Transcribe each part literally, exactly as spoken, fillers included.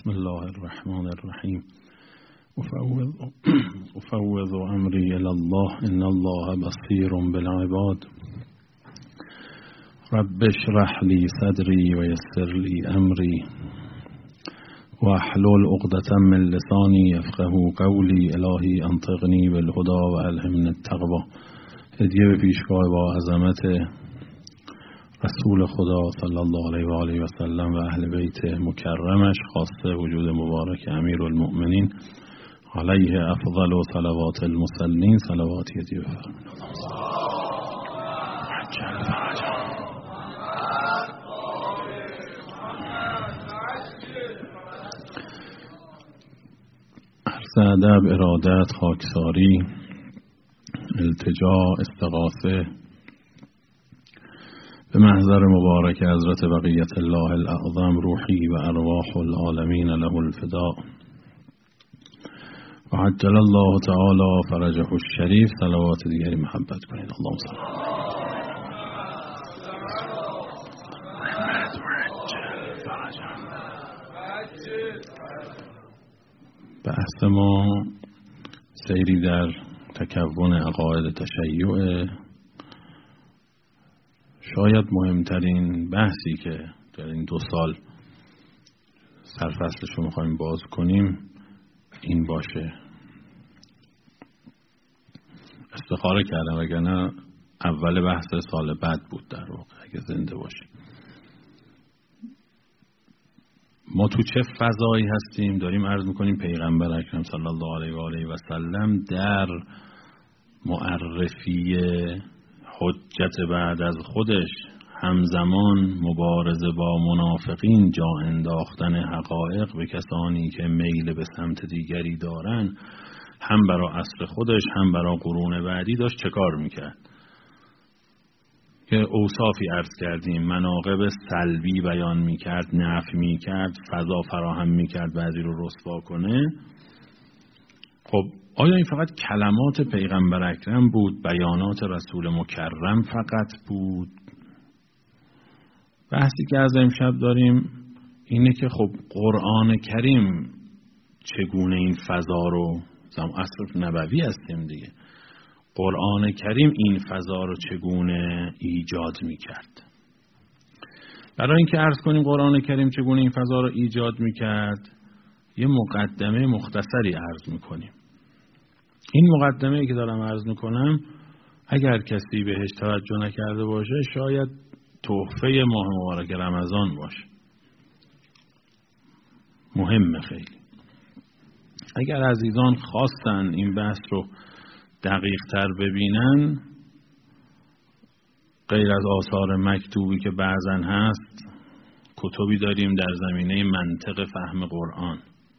بسم الله الرحمن الرحیم. افوض افوض امری الی الله ان الله بصیر بالعباد. رب اشرح لی صدری و یسر لی امری واحلل عقدة من لسانی یفقهوا قولی. الهی انطقنی بالهدی و الهمنی التقوی. هدیه به پیشگاه با عظمت رسول خدا صلی الله علیه و آله و سلم و اهل بیت مکرمش، خاصه وجود مبارک امیرالمؤمنین علیه افضل و صلوات المصلین. صلواتی هدیه بفرمایید. عرض ادب، ارادت، خاکساری، التجا، استغاثه به محضر مبارک حضرت بقیت الله الاعظم، روحی و ارواح العالمین له الفداء و عجل الله تعالی فرجه الشریف. صلوات دیگری محبت کنید. اللهم صل بحث ما سیری در تکون عقاید تشیع. شاید مهمترین بحثی که در این دو سال سرفصلش رو میخوایم باز کنیم این باشه. استخاره کردم وگرنه اول بحث سال بعد بود در واقع اگه زنده باشیم. ما تو چه فضایی هستیم؟ داریم عرض میکنیم پیغمبر اکرم صلی الله علیه و آله و سلم در معرفی حجت بعد از خودش همزمان مبارزه با منافقین، جا انداختن حقایق به کسانی که میل به سمت دیگری دارن، هم برای عصر خودش هم برای قرون بعدی داشت چه کار میکرد که اوصافی عرض کردیم. مناقب سلبی بیان میکرد، نفی میکرد، فضا فراهم میکرد بعضی رو رسوا کنه. خب آیا این فقط کلمات پیغمبر اکرم بود؟ بیانات رسول مکرم فقط بود؟ بحثی که از امشب داریم اینه که خب قرآن کریم چگونه این فضا رو، عصر نبوی هستیم دیگه، قرآن کریم این فضا رو چگونه ایجاد میکرد؟ برای اینکه عرض کنیم قرآن کریم چگونه این فضا رو ایجاد میکرد یه مقدمه مختصری عرض میکنیم. این مقدمه‌ای که دارم عرض میکنم اگر کسی بهش توجه نکرده باشه شاید تحفه ماه مبارک رمضان باشه. مهمه خیلی. اگر عزیزان خواستن این بحث رو دقیق تر ببینن، غیر از آثار مکتوبی که بعضن هست، کتبی داریم در زمینه منطق فهم قرآن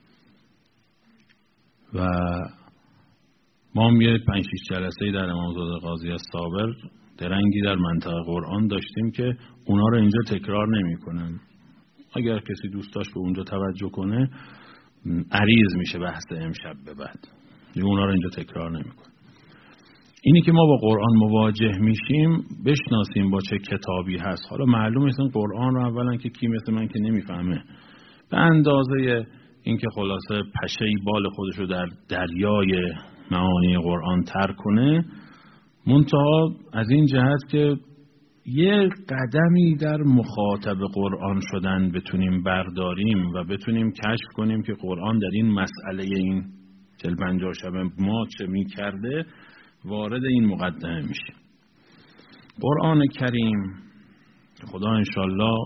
و ما هم یه پنج شیش جلسه‌ای در امامزاده قاضی الصابر درنگی در منطق قرآن داشتیم که اونا رو اینجا تکرار نمی کنم. اگر کسی دوست داشت به اونجا توجه کنه عریض میشه بحث امشب به بعد، اونا رو اینجا تکرار نمی کنم. اینی که ما با قرآن مواجه میشیم بشناسیم با چه کتابی هست. حالا معلومه اصلا قرآن رو اولا که کی مثل من که نمیفهمه، به اندازه اینکه خلاصه پشه‌ای بال خودش رو در دریای معانی قرآن تر کنه، منتها از این جهت که یه قدمی در مخاطب قرآن شدن بتونیم برداریم و بتونیم کشف کنیم که قرآن در این مسئله این چهل پنجاه شب ما چه می کرده، وارد این مقدمه میشه. قرآن کریم خدا انشالله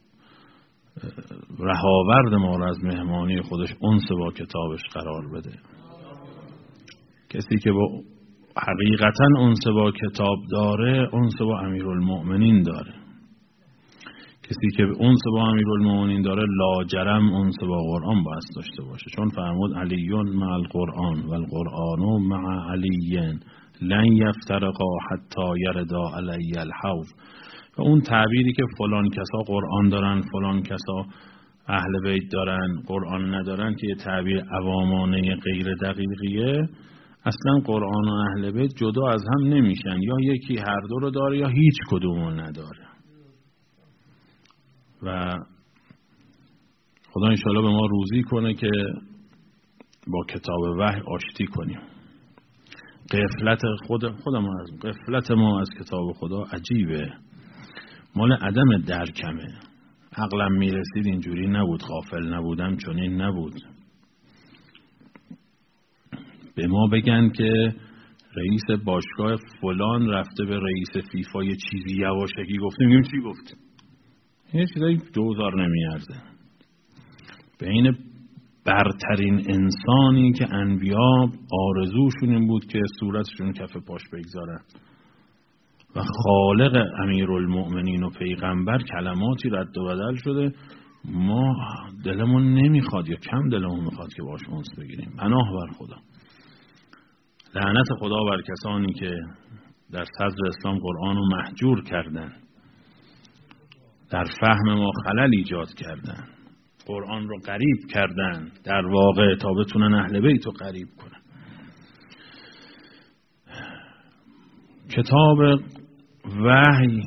رهاورد ما را از مهمانی خودش انس با کتابش قرار بده. کسی که با حقیقتا انس با کتاب داره انس با امیرالمؤمنین داره. کسی که انس با امیرالمؤمنین داره لاجرم انس با قرآن باید داشته باشه، چون فرمود علیون مع القرآن و القرآن مع علیین لن یفترقا حتی یردا علی الحوض. و اون تعبیری که فلان کسا قرآن دارن فلان کسا اهل بیت دارن قرآن ندارن که یه تعبیر عوامانه غیر دقیقیه، اصلا قرآن و اهل بیت جدا از هم نمیشن، یا یکی هر دو رو داره یا هیچ کدومو نداره. و خدا انشاءالله به ما روزی کنه که با کتاب وحی آشتی کنیم. غفلت خود خودم از غفلت ما از کتاب خدا عجیبه، مال عدم درکمه. عقلم میرسید اینجوری نبود، غافل نبودم چنین نبود. به ما بگن که رئیس باشگاه فلان رفته به رئیس فیفا یه چیزی یواشکی گفته، میگیم چی گفت؟ یه چیزایی دوزار نمیارزه. بین برترین انسانی که انبیا آرزوشون این بود که صورتشون کف پاش بگذارن و خالق امیرالمؤمنین و پیغمبر کلماتی رد و بدل شده، ما دلمون نمیخواد یا کم دلمون میخواد که باش انس بگیریم. پناه بر خدا. لعنت خدا بر کسانی که در صدر اسلام قرآن رو محجور کردن، در فهم ما خلل ایجاد کردن، قرآن رو غریب کردن در واقع تا بتونن اهل بیت رو غریب کنن. کتاب وحی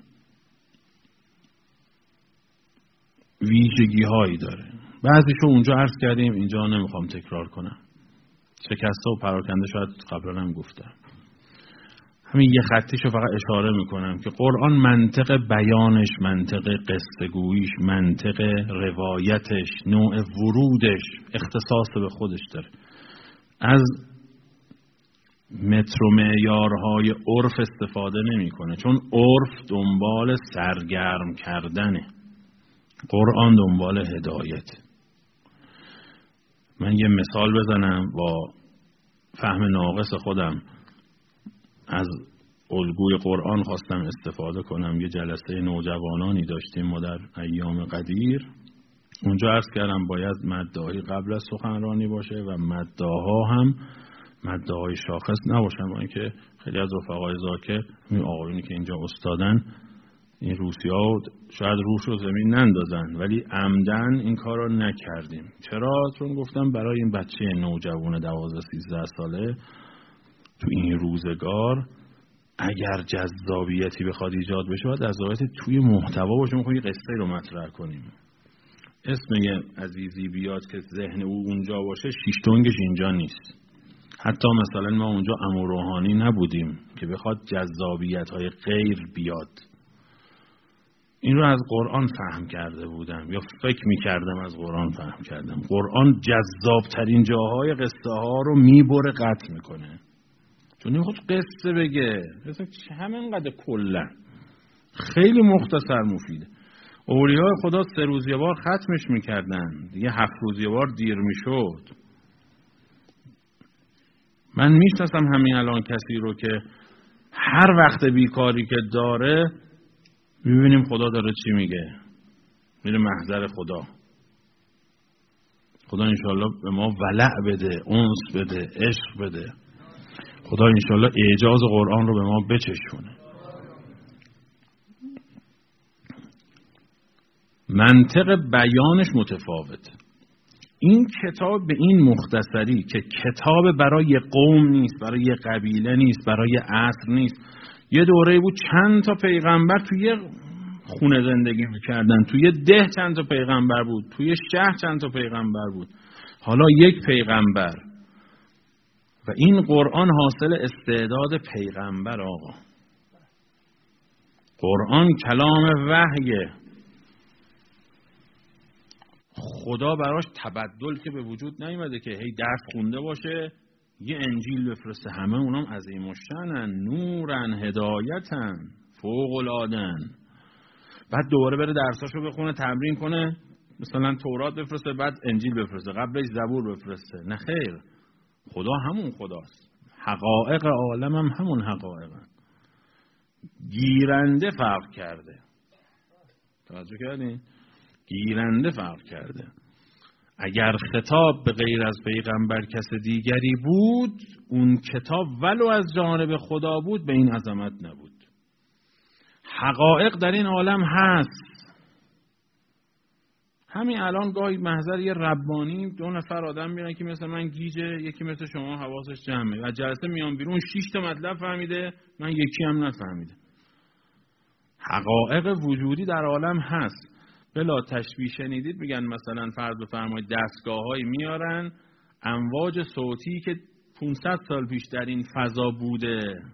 ویژگی هایی داره، بعضیشو اونجا عرض کردیم، اینجا نمیخوام تکرار کنم. شکسته و پراکنده شاید قبلا هم گفتم. همین یه خطیشو فقط اشاره میکنم که قرآن منطق بیانش، منطق قصه گوییش، منطق روایتش، نوع ورودش اختصاص به خودش داره. از متر و معیارهای عرف استفاده نمیکنه، چون عرف دنبال سرگرم کردنه، قرآن دنبال هدایت. من یه مثال بزنم با فهم ناقص خودم. از الگوی قرآن خواستم استفاده کنم. یه جلسه نوجوانانی داشتیم ما در ایام قدیر. اونجا عرض کردم باید مدعای قبل از سخنرانی باشه و مدعاها هم مدعای شاخص نباشن، با اینکه خیلی از رفقای ذاکر، این آقایونی که اینجا استادن، این روسی‌ها شاید روش رو زمین نندازن، ولی عمدن این کار رو نکردیم. چرا؟ چون گفتم برای این بچه نوجوان دوازده سیزده ساله تو این روزگار اگر جذابیتی بخواد ایجاد بشه باید جذابیتی توی محتوا باشه. میخوایم یه قصه رو مطرح کنیم، اسم یه عزیزی بیاد که ذهن او اونجا باشه، شیش تنگش اینجا نیست. حتی مثلا ما اونجا امور روحانی نبودیم که بخواد جذابیت‌های غیر بیاد. این رو از قرآن فهم کرده بودم یا فکر می‌کردم از قرآن فهم کردم. قرآن جذابترین جاهای قصه ها رو میبره، قطع میکنه. چون نمیخواد قصه بگه، قصه همینقدر کلا خیلی مختصر مفیده. اولیاء خدا سه روز یه بار ختمش میکردن، دیگه هفت روز یه بار دیر میشد. من میشناسم همین الان کسی رو که هر وقت بیکاری که داره میبینیم خدا داره چی میگه، میره محضر خدا. خدا انشالله به ما ولع بده، انس بده، عشق بده. خدا انشالله اعجاز قرآن رو به ما بچشونه. منطق بیانش متفاوت. این کتاب به این مختصری که کتاب برای قوم نیست، برای قبیله نیست، برای عصر نیست. یه دوره بود چند تا پیغمبر توی خونه زندگی میکردن، توی ده چند تا پیغمبر بود، توی شهر چند تا پیغمبر بود، حالا یک پیغمبر. و این قرآن حاصل استعداد پیغمبر. آقا قرآن کلام وحیه، خدا براش تبدل که به وجود نیومده که هی درس خونده باشه یه انجیل بفرسته. همه اونام عظیم الشأنن، نورن، هدایتن، فوق العاده‌ن. بعد دوباره بره درساشو بخونه، تمرین کنه، مثلا تورات بفرسته بعد انجیل بفرسته، قبلش زبور بفرسته. نه خیر، خدا همون خداست. حقایق عالم هم همون حقایقن. گیرنده فرق کرده. توجه کردین؟ گیرنده فرق کرده. اگر خطاب به غیر از پیغمبر کس دیگری بود، اون کتاب ولو از جانب خدا بود به این عظمت نبود. حقایق در این عالم هست. همین الان گاهی محضر یه ربانی دو نفر آدم میرن که مثل من گیجه، یکی مثل شما حواسش جمعه، و جلسه میان بیرون شش تا مطلب فهمیده، من یکی هم نفهمیده. حقایق وجودی در عالم هست. بلا تشبیه شنیدید میگن مثلا فرض بفرمایید دستگاه‌هایی میارن امواج صوتی که پانصد سال پیش در این فضا بوده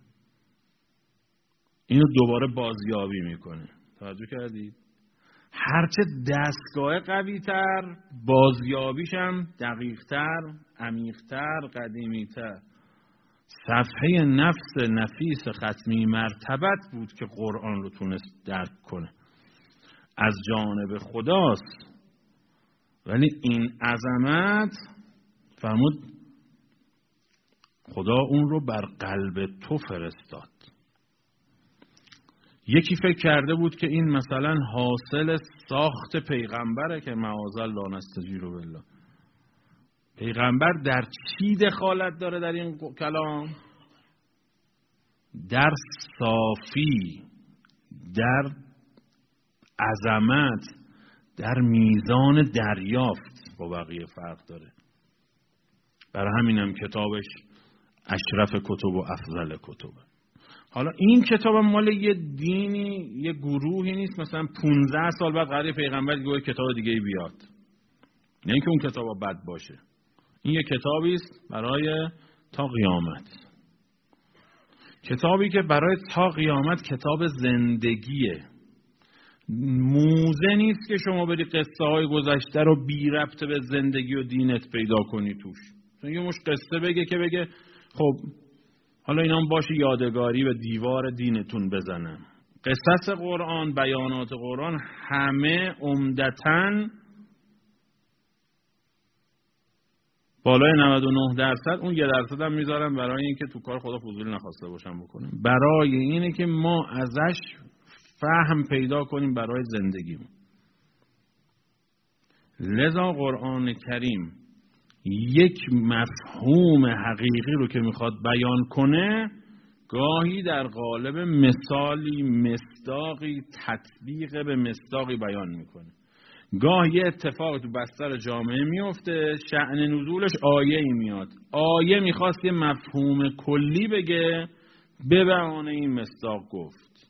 اینو دوباره بازیابی میکنه. توجه کردید؟ هرچه دستگاه قوی تر بازیابیش هم دقیق تر، عمیق تر، قدیمی تر. صفحه نفس نفیس ختمی مرتبت بود که قرآن رو تونست درک کنه، از جانب خداست، ولی این عظمت فرمود خدا اون رو بر قلب تو فرستاد. یکی فکر کرده بود که این مثلا حاصل ساخت پیغمبره که معاذالله نستجیر بالله. پیغمبر در چی دخالت داره در این کلام؟ در صافی، در عظمت، در میزان دریافت با بقیه فرق داره. برای همینم کتابش اشرف کتب و افضل کتبه. حالا این کتاب مال یه دینی، یه گروهی نیست مثلا پونزده سال بعد قراره پیغمبر دیگه کتاب دیگه بیاد، نه اینکه اون کتاب بد باشه. این یه کتابی است برای تا قیامت، کتابی که برای تا قیامت کتاب زندگیه. موزه نیست که شما بری قصه های گذشته رو بی ربط به زندگی و دینت پیدا کنی توش. یه مش قصه بگه که بگه خب حالا اینا باشه یادگاری و دیوار دینتون بزنم. قصص قرآن، بیانات قرآن همه عمدتاً بالای نود و نه درصد، اون یه درصد هم میذارم برای اینکه تو کار خدا فضولی نخواسته باشم بکنم، برای اینه که ما ازش فهم پیدا کنیم برای زندگیمون. لذا قرآن کریم یک مفهوم حقیقی رو که میخواد بیان کنه گاهی در قالب مثالی، مصداقی، تطبیق به مصداقی بیان میکنه. گاهی یه اتفاق تو بستر جامعه میفته، شأن نزولش آیه‌ای میاد، آیه میخواست یه مفهوم کلی بگه، به بهانه این مصداق گفت.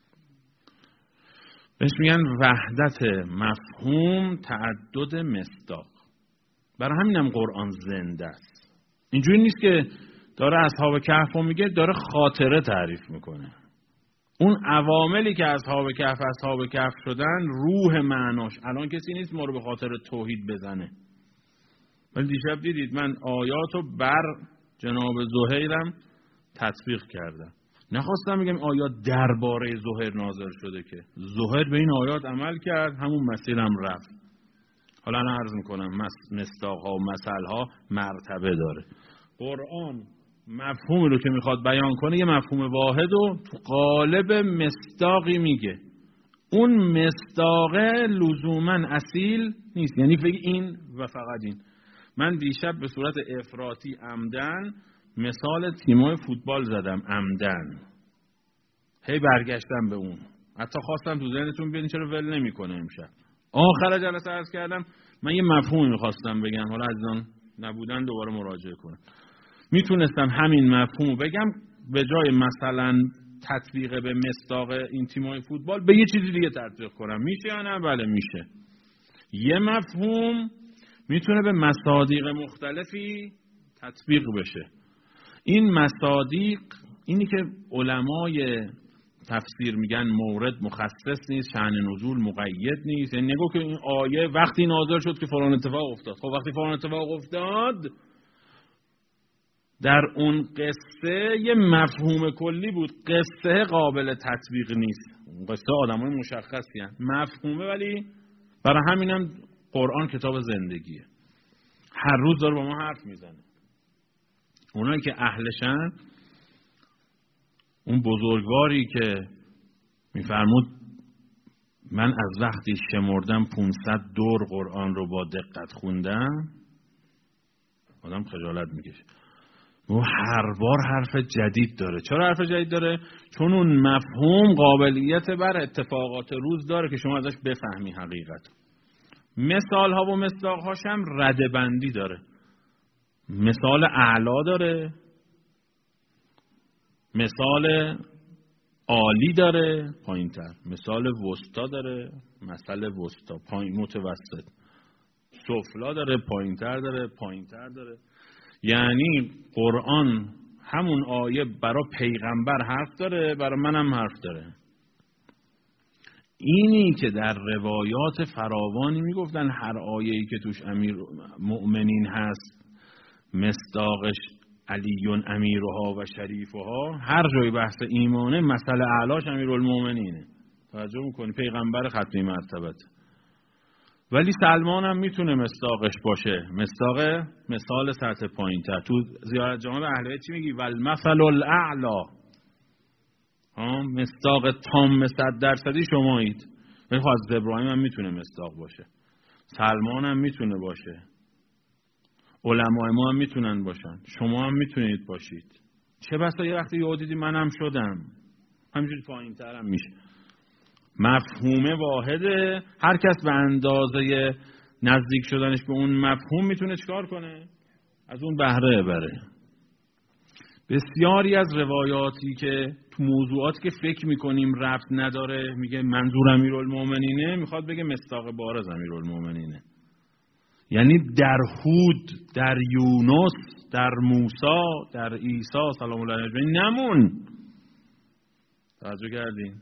بهش میگن وحدت مفهوم، تعدد مصداق. برای همینم قرآن زنده است. اینجوری نیست که داره اصحاب کهف میگه داره خاطره تعریف میکنه. اون عواملی که اصحاب کهف اصحاب کهف شدن روح معناش، الان کسی نیست ما رو به خاطر توحید بزنه. ولی دیشب دیدید من آیاتو بر جناب زهیرم تطبیق کردم. نخواستم بگم آیات درباره زهیر نازل شده، که زهیر به این آیات عمل کرد، همون مسیرم رفت. حالا انا عرض میکنم مصداق‌ها و مثل‌ها مرتبه داره. قرآن مفهومی رو که میخواد بیان کنه یه مفهوم واحد و تو قالب مصداقی میگه. اون مصداق لزوما اصیل نیست، یعنی فکر این و فقط این. من دیشب به صورت افراطی عمدن مثال تیمای فوتبال زدم، عمدن هی برگشتم به اون، حتی خواستم تو ذهنتون ببینید چرا ول نمیکنه امشب. آخر جلسه عرض کردم من یه مفهومی میخواستم بگم، حالا عزیزان نبودن دوباره مراجعه کنم. میتونستم همین مفهومو بگم به جای مثلا تطبیق به مصداق این تیمای فوتبال به یه چیزی دیگه تطبیق کنم. میشه یا نه؟ بله میشه. یه مفهوم میتونه به مصادیق مختلفی تطبیق بشه. این مصادیق اینی که علمای تفسیر میگن مورد مخصص نیست، شأن نزول مقید نیست. یعنی نگو که این آیه وقتی نازل شد که فلان اتفاق افتاد. خب وقتی فلان اتفاق افتاد در اون قصه یه مفهوم کلی بود، قصه قابل تطبیق نیست. قصه آدمای مشخصی هست، مفهومه، ولی برای همینم قرآن کتاب زندگیه، هر روز داره با ما حرف میزنه. اونایی که اهلشن، اون بزرگواری که میفرمود من از وقتی شمردم پانصد دور قرآن رو با دقت خوندم، آدم خجالت میکشه. و هر بار حرف جدید داره. چرا حرف جدید داره؟ چون اون مفهوم قابلیت بر اتفاقات روز داره که شما ازش بفهمی حقیقت. مثال ها و مصداق هاش هم ردبندی داره. مثال اعلا داره، مثال عالی داره پایین تر، مثال وسطا داره مثل وسطا پایین، متوسط، سفلا داره پایین تر داره پایین تر داره. یعنی قرآن همون آیه برای پیغمبر حرف داره، برای منم حرف داره. اینی که در روایات فراوانی میگفتن هر آیه‌ای که توش امیر مؤمنین هست مصداقش علیون امیرها و شریفها، هر جای بحث ایمانه مثل اعلاش امیرالمؤمنینه. توجه میکنی؟ پیغمبر ختمی مرتبت. ولی سلمان هم میتونه مصداقش باشه، مصداق مثال سطح پایین تر. تو زیارت جامع اهل بیت چی میگی؟ والمثل الاعلا، ها مصداق تام صد درصدی شمایید. ولی حضرت ابراهیم هم میتونه مصداق باشه، سلمان هم میتونه باشه، علمای ما هم میتونن باشن، شما هم میتونید باشید. چه بسا یه وقتی یه دیدی منم شدم، همینجوری پایین ترم میشه. مفهوم واحده، هر کس به اندازه نزدیک شدنش به اون مفهوم میتونه چکار کنه؟ از اون بهره بره. بسیاری از روایاتی که تو موضوعاتی که فکر میکنیم ربط نداره، میگه منظور امیرالمؤمنینه، میخواد بگه مصداق بارز امیرالمؤمنینه. یعنی در هود، در یونس، در موسی، در عیسی سلام الله علیه نمون. توجه کردین؟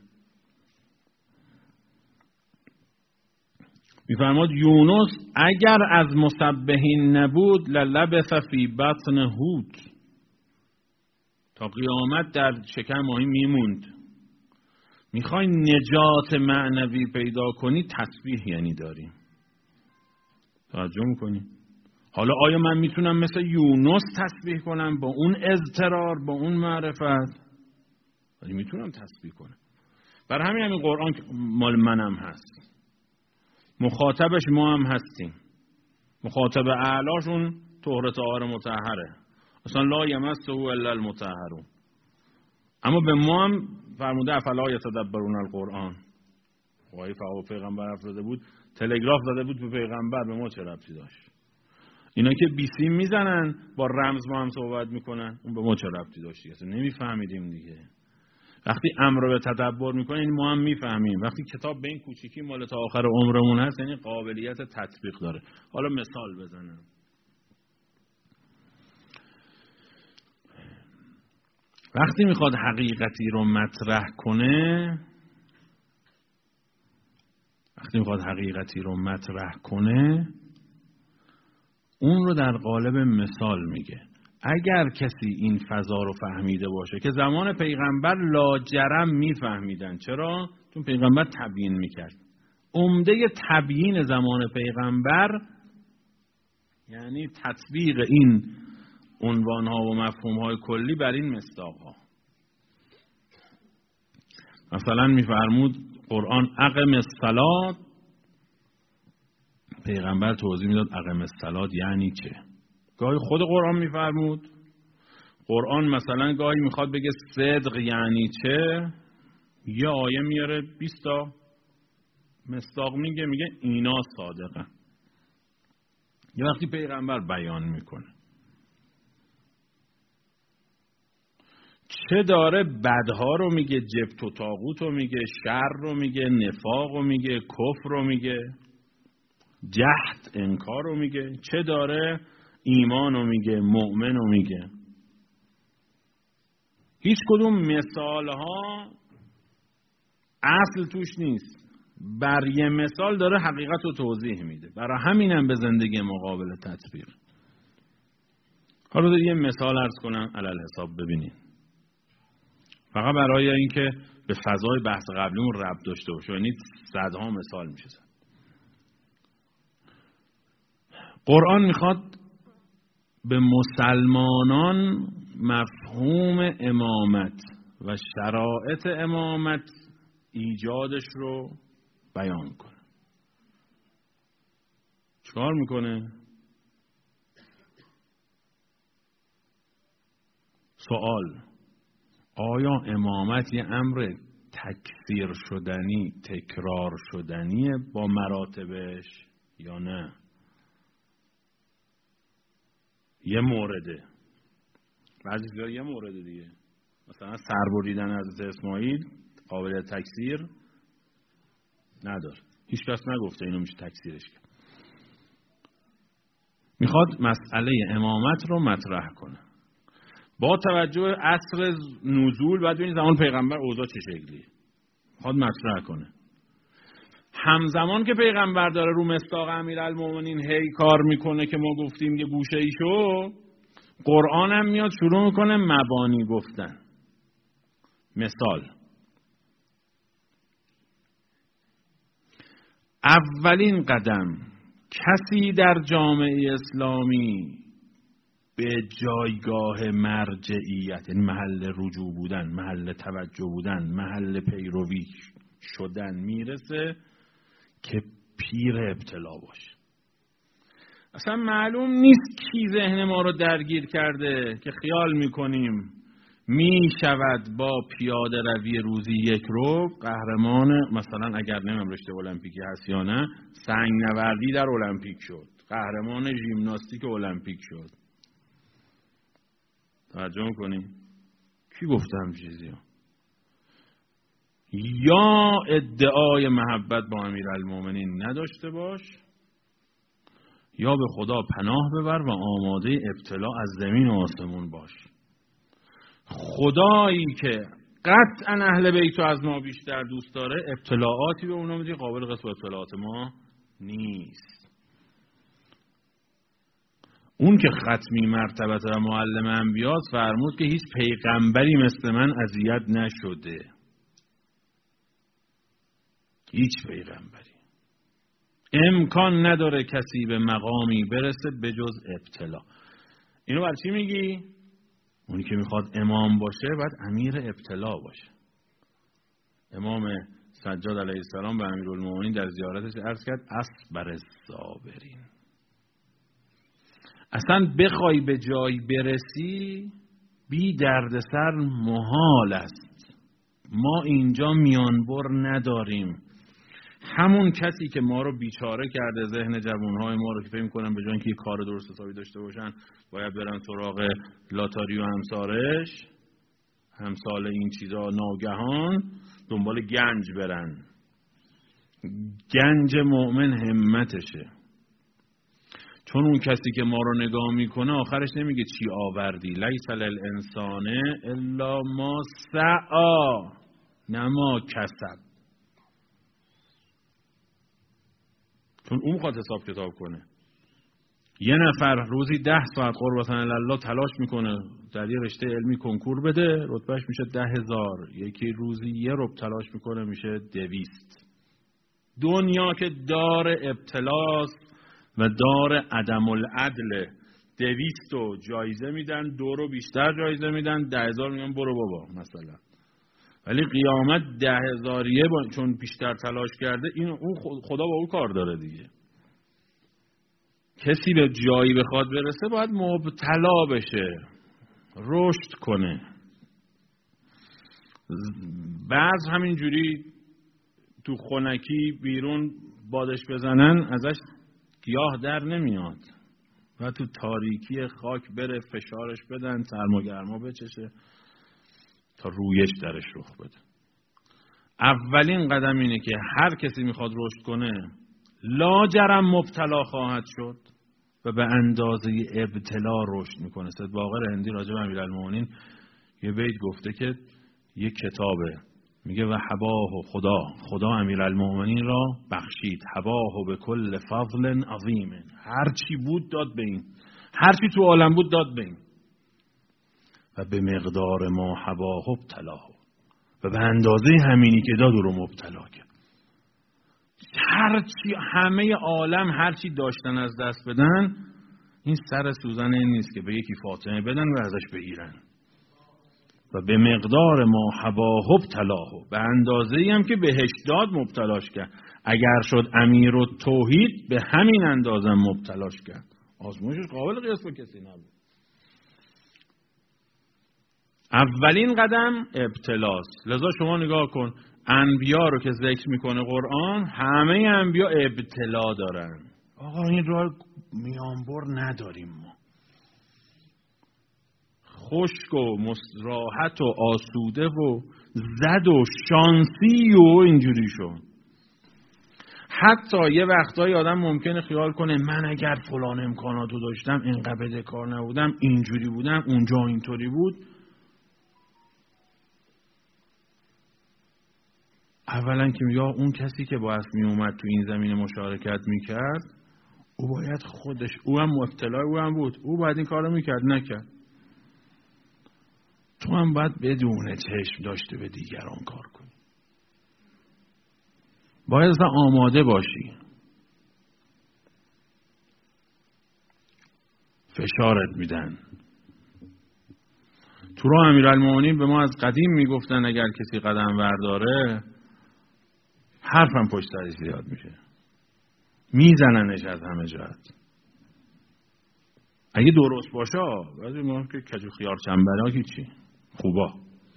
میفرماد یونس اگر از مسبحین نبود للبث فی بطن هود، تا قیامت در شکم ماهی میموند. میخوای نجات معنوی پیدا کنی، تسبیح یعنی داریم. توجه میکنی؟ حالا آیا من میتونم مثل یونس تسبیح کنم با اون اضطرار، با اون معرفت؟ ولی میتونم تسبیح کنم. برای همین همین قرآن مال منم هست، مخاطبش ما هم هستیم. مخاطب اعلاشون طهر طاهر مطهره، اصلا لا یمسه الا المطهرون. اما به ما هم فرموده افلا یتدبرون القرآن. وای فقط پیغمبر افرده بود، تلگراف داده بود به پیغمبر، به ما چه ربطی داشت؟ اینا که بیسیم میزنن با رمز ما هم صحبت میکنن، اون به ما چه ربطی داشتی؟ اصلا نمیفهمیدیم دیگه. وقتی امر رو به تدبر میکنه یعنی ما هم میفهمیم. وقتی کتاب به این کوچیکی مال تا آخر عمرمون هست یعنی قابلیت تطبیق داره. حالا مثال بزنم. وقتی میخواد حقیقتی رو مطرح کنه وقتی میخواد حقیقتی رو مطرح کنه اون رو در قالب مثال میگه. اگر کسی این فضا رو فهمیده باشه که زمان پیغمبر لاجرم میفهمیدن. چرا؟ چون پیغمبر تبیین میکرد. عمده تبیین زمان پیغمبر یعنی تطبیق این عنوانها و مفهومهای کلی بر این مصداقها. مثلا میفرمود قرآن اقم الصلاة، پیغمبر توضیح میداد اقم الصلاة یعنی چه. گاهی خود قرآن میفرمود. قرآن مثلا گاهی میخواد بگه صدق یعنی چه، یه آیه میاره بیست تا مصداق میگه، میگه اینا صادقن. یه وقتی پیغمبر بیان میکنه چه داره، بدها رو میگه، جبت و طاغوت رو میگه، شر رو میگه، نفاق رو میگه، کفر رو میگه، جهد انکار رو میگه، چه داره ایمان رو میگه، مؤمن رو میگه. هیچ کدوم مثال ها اصل توش نیست، بر یه مثال داره حقیقت رو توضیح میده. برای همینم به زندگی مقابل تطبیق. حالا در یه مثال عرض کنم علل حساب ببینید، فقط برای اینکه به فضای بحث قبلیمون ربط داشته باشه. یعنی صدها مثال میشه. قرآن میخواد به مسلمانان مفهوم امامت و شرایط امامت ایجادش رو بیان کنه. چیکار میکنه؟ سوال: آیا امامت یه امر تکثیر شدنی، تکرار شدنیه با مراتبش یا نه؟ یه مورده، بعضی جا یه مورده دیگه. مثلا سربریدن از اسماعیل قابل تکثیر نداره، هیچ کس نگفته اینو میشه تکثیرش کرد. میخواد مسئله امامت رو مطرح کنه با توجه عصر نزول، بعد ببینید زمان پیغمبر اوضاع چه شکلیه، میخواد مطرح کنه. همزمان که پیغمبر داره رو مصداق امیرالمومنین هی کار میکنه که ما گفتیم یه گوشه ایشو، قرآن هم میاد شروع میکنه مبانی گفتن. مثال، اولین قدم کسی در جامعه اسلامی به جایگاه مرجعیت، یعنی محل رجوع بودن، محل توجه بودن، محل پیروی شدن میرسه که پیر ابتلا باشه. اصلا معلوم نیست کی ذهن ما رو درگیر کرده که خیال میکنیم می شود با پیاده روی روزی یک رو قهرمان، مثلا اگر نمیم رشته المپیکی هست یا نه، سنگ نوردی در المپیک شد، قهرمان ژیمناستیک المپیک شد. توجه کنیم کی گفته هم چیزی ها؟ یا ادعای محبت با امیرالمومنین نداشته باش، یا به خدا پناه ببر و آماده ابتلا از زمین و آسمون باش. خدایی که قطعا اهل بیت از ما بیشتر دوست داره، ابتلاعاتی به اونا میده قابل قسم ابتلاعات ما نیست. اون که ختمی مرتبت و معلم انبیاست فرمود که هیچ پیغمبری مثل من اذیت نشده، هیچ پیغمبری. امکان نداره کسی به مقامی برسه به جز ابتلا. اینو برای چی میگی؟ اونی که میخواد امام باشه باید امیر ابتلا باشه. امام سجاد علیه السلام به امیرالمومنین در زیارتش عرض کرد اصبر الصابرین. اصلا بخوای به جای برسی بی دردسر محال است. ما اینجا میانبر نداریم. همون کسی که ما رو بیچاره کرده، ذهن جوانهای ما رو که فکر می‌کنن به جای اینکه کار درست حسابی داشته باشن باید برن سراغ لاتاری و همسارش، همسال این چیزا، ناگهان دنبال گنج برن. گنج مؤمن همتشه. چون اون کسی که ما رو نگاه میکنه آخرش نمیگه چی آوردی، لیس للانسان الا ما سعی نه ما کسب. چون اون میخواد حساب کتاب کنه. یه نفر روزی ده ساعت قربتن الله تلاش میکنه در یه رشته علمی کنکور بده، رتبهش میشه ده هزار. یکی روزی یه رب تلاش میکنه میشه دویست. دنیا که دار ابتلاست و دار عدم العدل. دویست رو جایزه میدن، دو رو بیشتر جایزه میدن، ده هزار میگن برو بابا مثلا. ولی قیامت ده هزاریه با چون بیشتر تلاش کرده، این اون خدا با اون کار داره دیگه. کسی به جایی بخواد برسه باید مبتلا بشه، رشد کنه. بعض همینجوری تو خنکی بیرون بادش بزنن ازش گیاه در نمیاد و تو تاریکی خاک بره فشارش بدن، سرماگرما بچشه تا رویش درش رخ بده. اولین قدم اینه که هر کسی میخواد رشد کنه لاجرم مبتلا خواهد شد و به اندازه ابتلا رشد میکنه. سید باقر هندی راجع به امیرالمومنین یه بیت گفته که یه کتابه، میگه و حباه خدا خدا امیرالمومنین را بخشید، حباه به کل فضل عظیم، هر چی بود داد به این، هر چی تو عالم بود داد به این، و به مقدار ما حباه ابتلاه، و به اندازه همینی که داد رو مبتلا کرد. هر چی همه عالم هر چی داشتن از دست بدن، این سر سوزن این نیست که به یکی فاطمه بدن و ازش بگیرن. و به مقدار ما حباه ابتلاه، به اندازه‌ای هم که بهش داد مبتلاش کرد. اگر شد امیر و توحید به همین اندازه مبتلاش کرد. آزمایشش قابل قیاس با کسی نبود. اولین قدم ابتلاست. لذا شما نگاه کن انبیا رو که ذکر میکنه قرآن، همه انبیا ابتلا دارن. آقا این راه میانبر نداریم ما. خشک و راحت و آسوده و زد و شانسی و اینجوری شد. حتی یه وقتایی آدم ممکنه خیال کنه من اگر فلان امکاناتو داشتم اینقدر بدهکار نبودم، اینجوری بودم، اونجا اینطوری بود. اولا که یا اون کسی که باعث می اومد تو این زمینه مشارکت میکرد، او باید خودش، او هم مبتلا او هم بود، او باید این کارو میکرد، نکرد. تو هم باید بدون چشم داشته به دیگران کار کنی. باید اصلا آماده باشی. فشارت میدن. تو راه امیرالمومنین به ما از قدیم میگفتن اگر کسی قدم ورداره حرفم پشت سرش زیاد میشه، میزننش از همه جهت. اگه درست باشه بعضی ما که کجو خیار چنبلا که چی خوبا.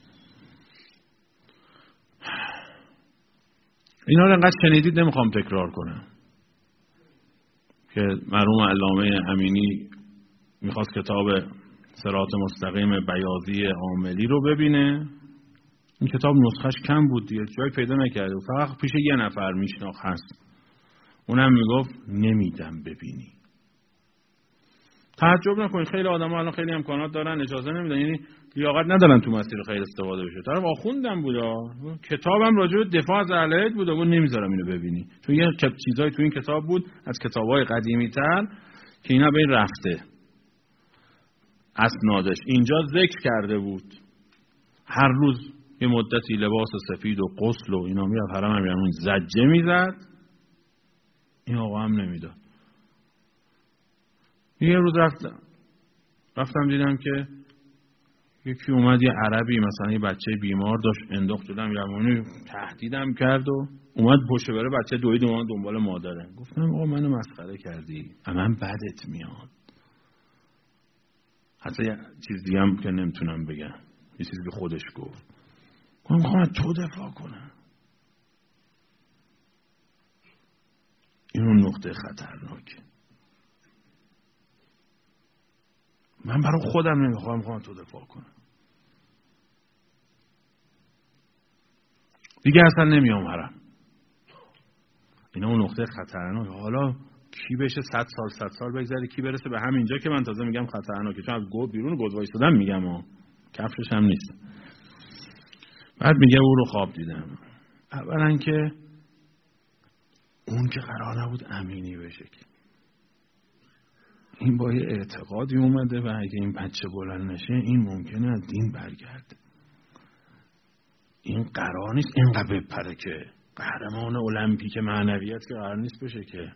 اینا رو انقدر شنیدید نمیخوام تکرار کنم که مرحوم علامه امینی میخواست کتاب صراط مستقیم بیاضی عاملی رو ببینه. این کتاب نسخش کم بود دیگه، جای پیدا نکرده، فقط پیش یه نفر میشناخت هست، اونم میگفت نمیدم ببینی. تعجب نکنید خیلی آدم‌ها الان خیلی امکانات دارن اجازه نمیدن، یعنی لیاقت ندارن تو مسیر خیر استفاده بشه. طرف آخوندم بودا، کتابم راجع به دفاع از اهل بیت بوده، گفت نمیذارم اینو ببینی. چون یه چیزای تو این کتاب بود از کتاب‌های قدیمی‌تر که اینا به این رفته. اسنادش اینجا ذکر کرده بود هر روز یه مدتی لباس سفید و غسل و اینا میرفت حرم امیرالمومنین زجه میزد، این آقا هم نمیداد. یه روز رفتم رفتم دیدم که یکی اومد، یه عربی مثلا یه بچه بیمار داشت انداخت جلوی امیرالمومنین، تهدیدم کرد و اومد پشت بره بچه دوید اومد دنبال مادره. گفتم آقا منو مسخره کردی، من بدت میاد. حتی یه چیز دیگه هم که نمیتونم بگم، یه چیزی که خودش گفت، من میخوام تو دفاع کنم. این اون نقطه خطرناکه. من برای خودم نمیخوام، میخوام تو دفاع کنم. دیگه اصلا نمیام حرم. اینا اون نقطه خطرناکه. حالا کی بشه صد سال صد سال بگذره، کی برسه به همینجا که من تازه میگم خطرناکه، چون از گود بیرون گود وایسادم میگم ها، کفشش هم نیست. بعد میگه او رو خواب دیدم. اولا که اون که قرار نبود امینی بشه، این با یه اعتقادی اومده و اگه این بچه بلند نشه این ممکنه از دین برگرده. این قرار نیست اینقدر بپره که قهرمان المپیک معنویت که قرار نیست بشه که.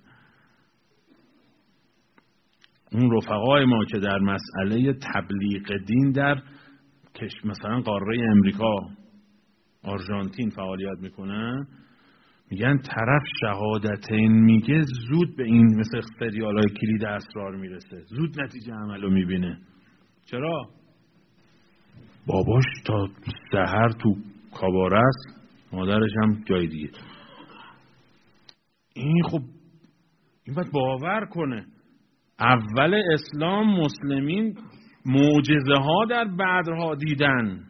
اون رفقای ما که در مسئله تبلیغ دین در مثلا قاره امریکا، آرژانتین فعالیت میکنن، میگن طرف شهادتین میگه زود به این مثل سریالای کلید اسرار میرسه، زود نتیجه عملو میبینه. چرا؟ باباش تا سحر تو کاباره است، مادرش هم جای دیگه. این خب این باید باور کنه. اول اسلام مسلمین معجزه ها در بدرها دیدن.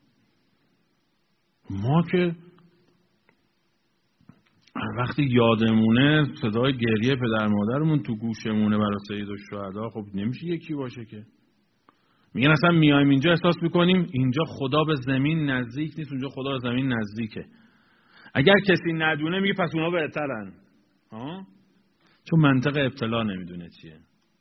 ما که وقتی یادمونه صدای گریه پدر مادرمون تو گوشمونه برای سید الشهدا، خب نمیشه یکی باشه که. میگن اصلا میایم اینجا احساس میکنیم اینجا خدا به زمین نزدیک نیست، اونجا خدا به زمین نزدیکه. اگر کسی ندونه میگه پس اونا بهترن، ها؟ چون منطق ابتلا نمیدونه چیه.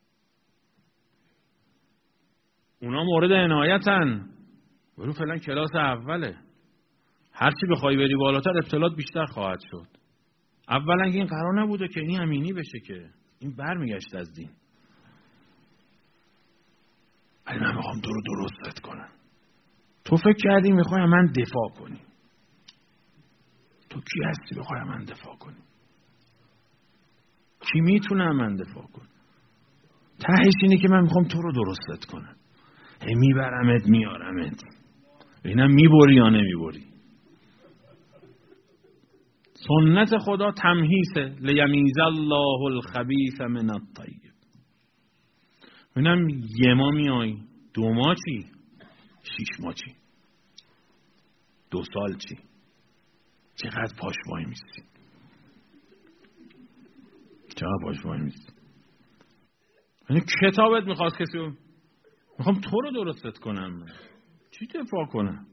اونا مورد عنایتن، ولی فعلا کلاس اوله. هرچی بخوای بری بالاتر ابتلات بیشتر خواهد شد. اولا که این قرار نبوده که این امینی بشه، که این برمیگشت از دین. ولی من میخوام تو رو درستت کنم. تو فکر کردی میخوای من دفاع کنی. تو کی هستی بخوای من دفاع کنی؟ کی میتونه من دفاع کنه؟ تهش اینه که من میخوام تو رو درستت کنم. هی میبرمت میارمت، ببینم میبری یا نمیبری. سنت خدا تمهیسه، لیمیز الله الخبیث من الطیب. ببینم یه ما میای، دو ما چی؟ شیش ماه چی؟ دو سال چی؟ چقدر پاش وای میستی؟ چقدر پاش وای میستی؟ یعنی کتابت میخواست کسی رو میخوام تو رو درستت کنم، چی دفاع کنم؟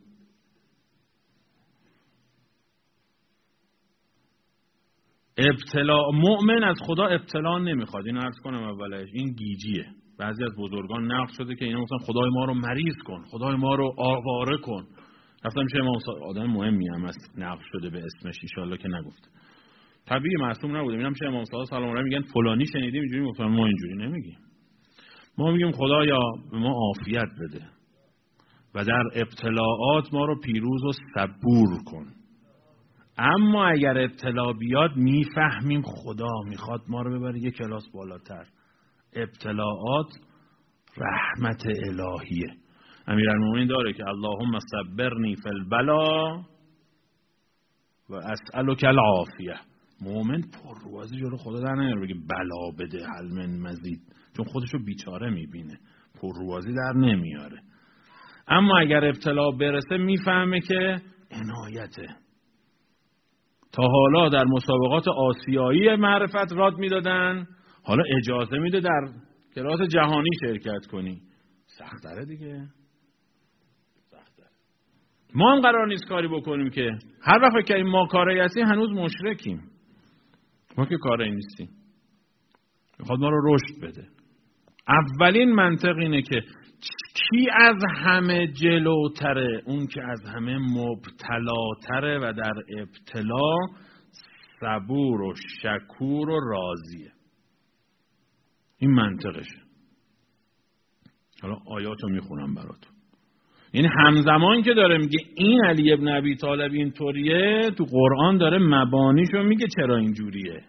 ابتلا مؤمن از خدا ابتلا نمیخواد. این عرض کنم اولش این گیجیه. بعضی از بزرگان نقش شده که اینا مثلا خدای ما رو مریض کن، خدای ما رو آواره کن. رفتم میشه امام آدم مهمی هم است نقش شده به اسمش، ان شاءالله که نگفت. طبیعی معصوم نبوده. میرم میشه امام صادق سلام علیه میگن فلانی شنیدی اینجوری گفتن، ما اینجوری نمیگیم. ما میگیم خدایا به ما عافیت بده و در ابتلاعات ما رو پیروز و صبور کن. اما اگر ابتلا بیاد میفهمیم خدا میخواد ما رو ببره یک کلاس بالاتر. ابتلاعات رحمت الهیه. امیرالمومنین داره که اللهم صبرنی فی البلا و اسألک العافیه. مومن پرروازی جلو خدا در نمیاره بگه بلا بده هل من مزید، چون خودشو بیچاره میبینه، پرروازی در نمیاره. اما اگر ابتلا برسه میفهمه که عنایته. تا حالا در مسابقات آسیایی معرفت راد میدادن، حالا اجازه میده در کلاس جهانی شرکت کنی. سخت داره دیگه، سخت داره. ما هم قرار نیست کاری بکنیم که هر وقت که ما کاری هستیم هنوز مشرکیم. ما که کاری نیستیم. میخواد ما رو رشد بده. اولین منطق اینه که کی از همه جلوتره؟ اون که از همه مبتلاتره و در ابتلا صبور و شکور و راضیه. این منطقشه. حالا آیاتو میخونم براتون. یعنی همزمان که داره میگه این علی ابن ابی طالب اینطوریه، تو قرآن داره مبانیشو میگه چرا اینجوریه.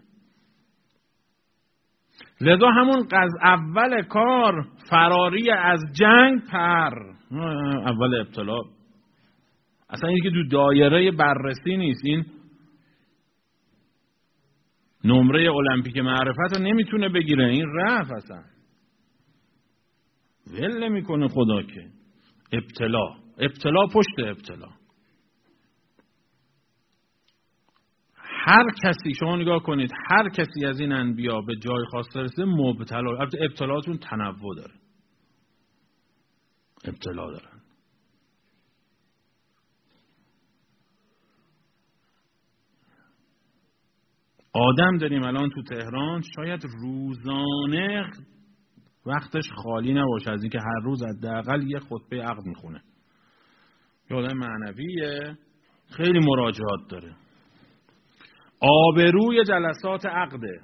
لذا همون قز اول کار فراری از جنگ پر اول ابتلا. اصلا اینی که دو دایره بررسی نیست. این نمره المپیک معرفت رو نمیتونه بگیره. این رفت اصلا ول نمیکنه خدا که. ابتلا ابتلا پشت ابتلا. هر کسی شما نگاه کنید، هر کسی از این انبیا به جای خاص رسیده مبتلا. البته ابتلاتون تنوع داره، ابتلا دارن. آدم داریم الان تو تهران شاید روزانه وقتش خالی نباشه از اینکه هر روز حداقل یه خطبه عقد میخونه. یه آدم معنویه، خیلی مراجعات داره، آبروی جلسات عقده،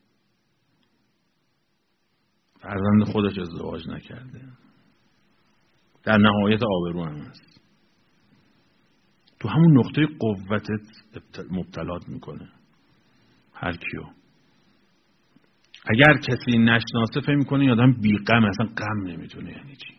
فرزند خودش ازدواج نکرده، در نهایت آبرو هم هست. تو همون نقطه قوتت مبتلات میکنه هر کیو. اگر کسی نشناسه فکر میکنه آدم بی غم، اصلا غم نمیتونه یعنی چی.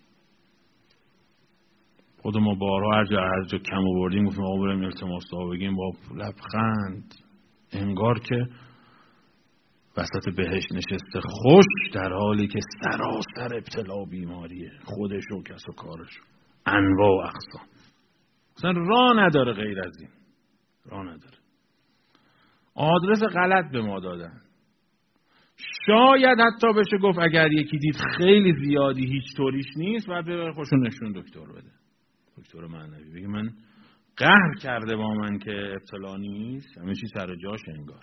خود ما بارها هر جا هر جا کم آوردیم گفتیم آقا بریم التماس دعا بگیم با لبخند، انگار که وسط بهشت نشسته خوش، در حالی که سراسر ابتلا بیماریه، خودش و کس و کارش انواع و اقسام. اصلا راه نداره غیر از این، راه نداره. آدرس غلط به ما دادن. شاید حتی بشه گفت اگر یکی دید خیلی زیادی هیچ طوریش نیست باید ببره خوشون نشون دکتر بده، دکتر معنوی، بگه من قهر کرده با من که ابتلا نیست، همه چی سر جاش انگار.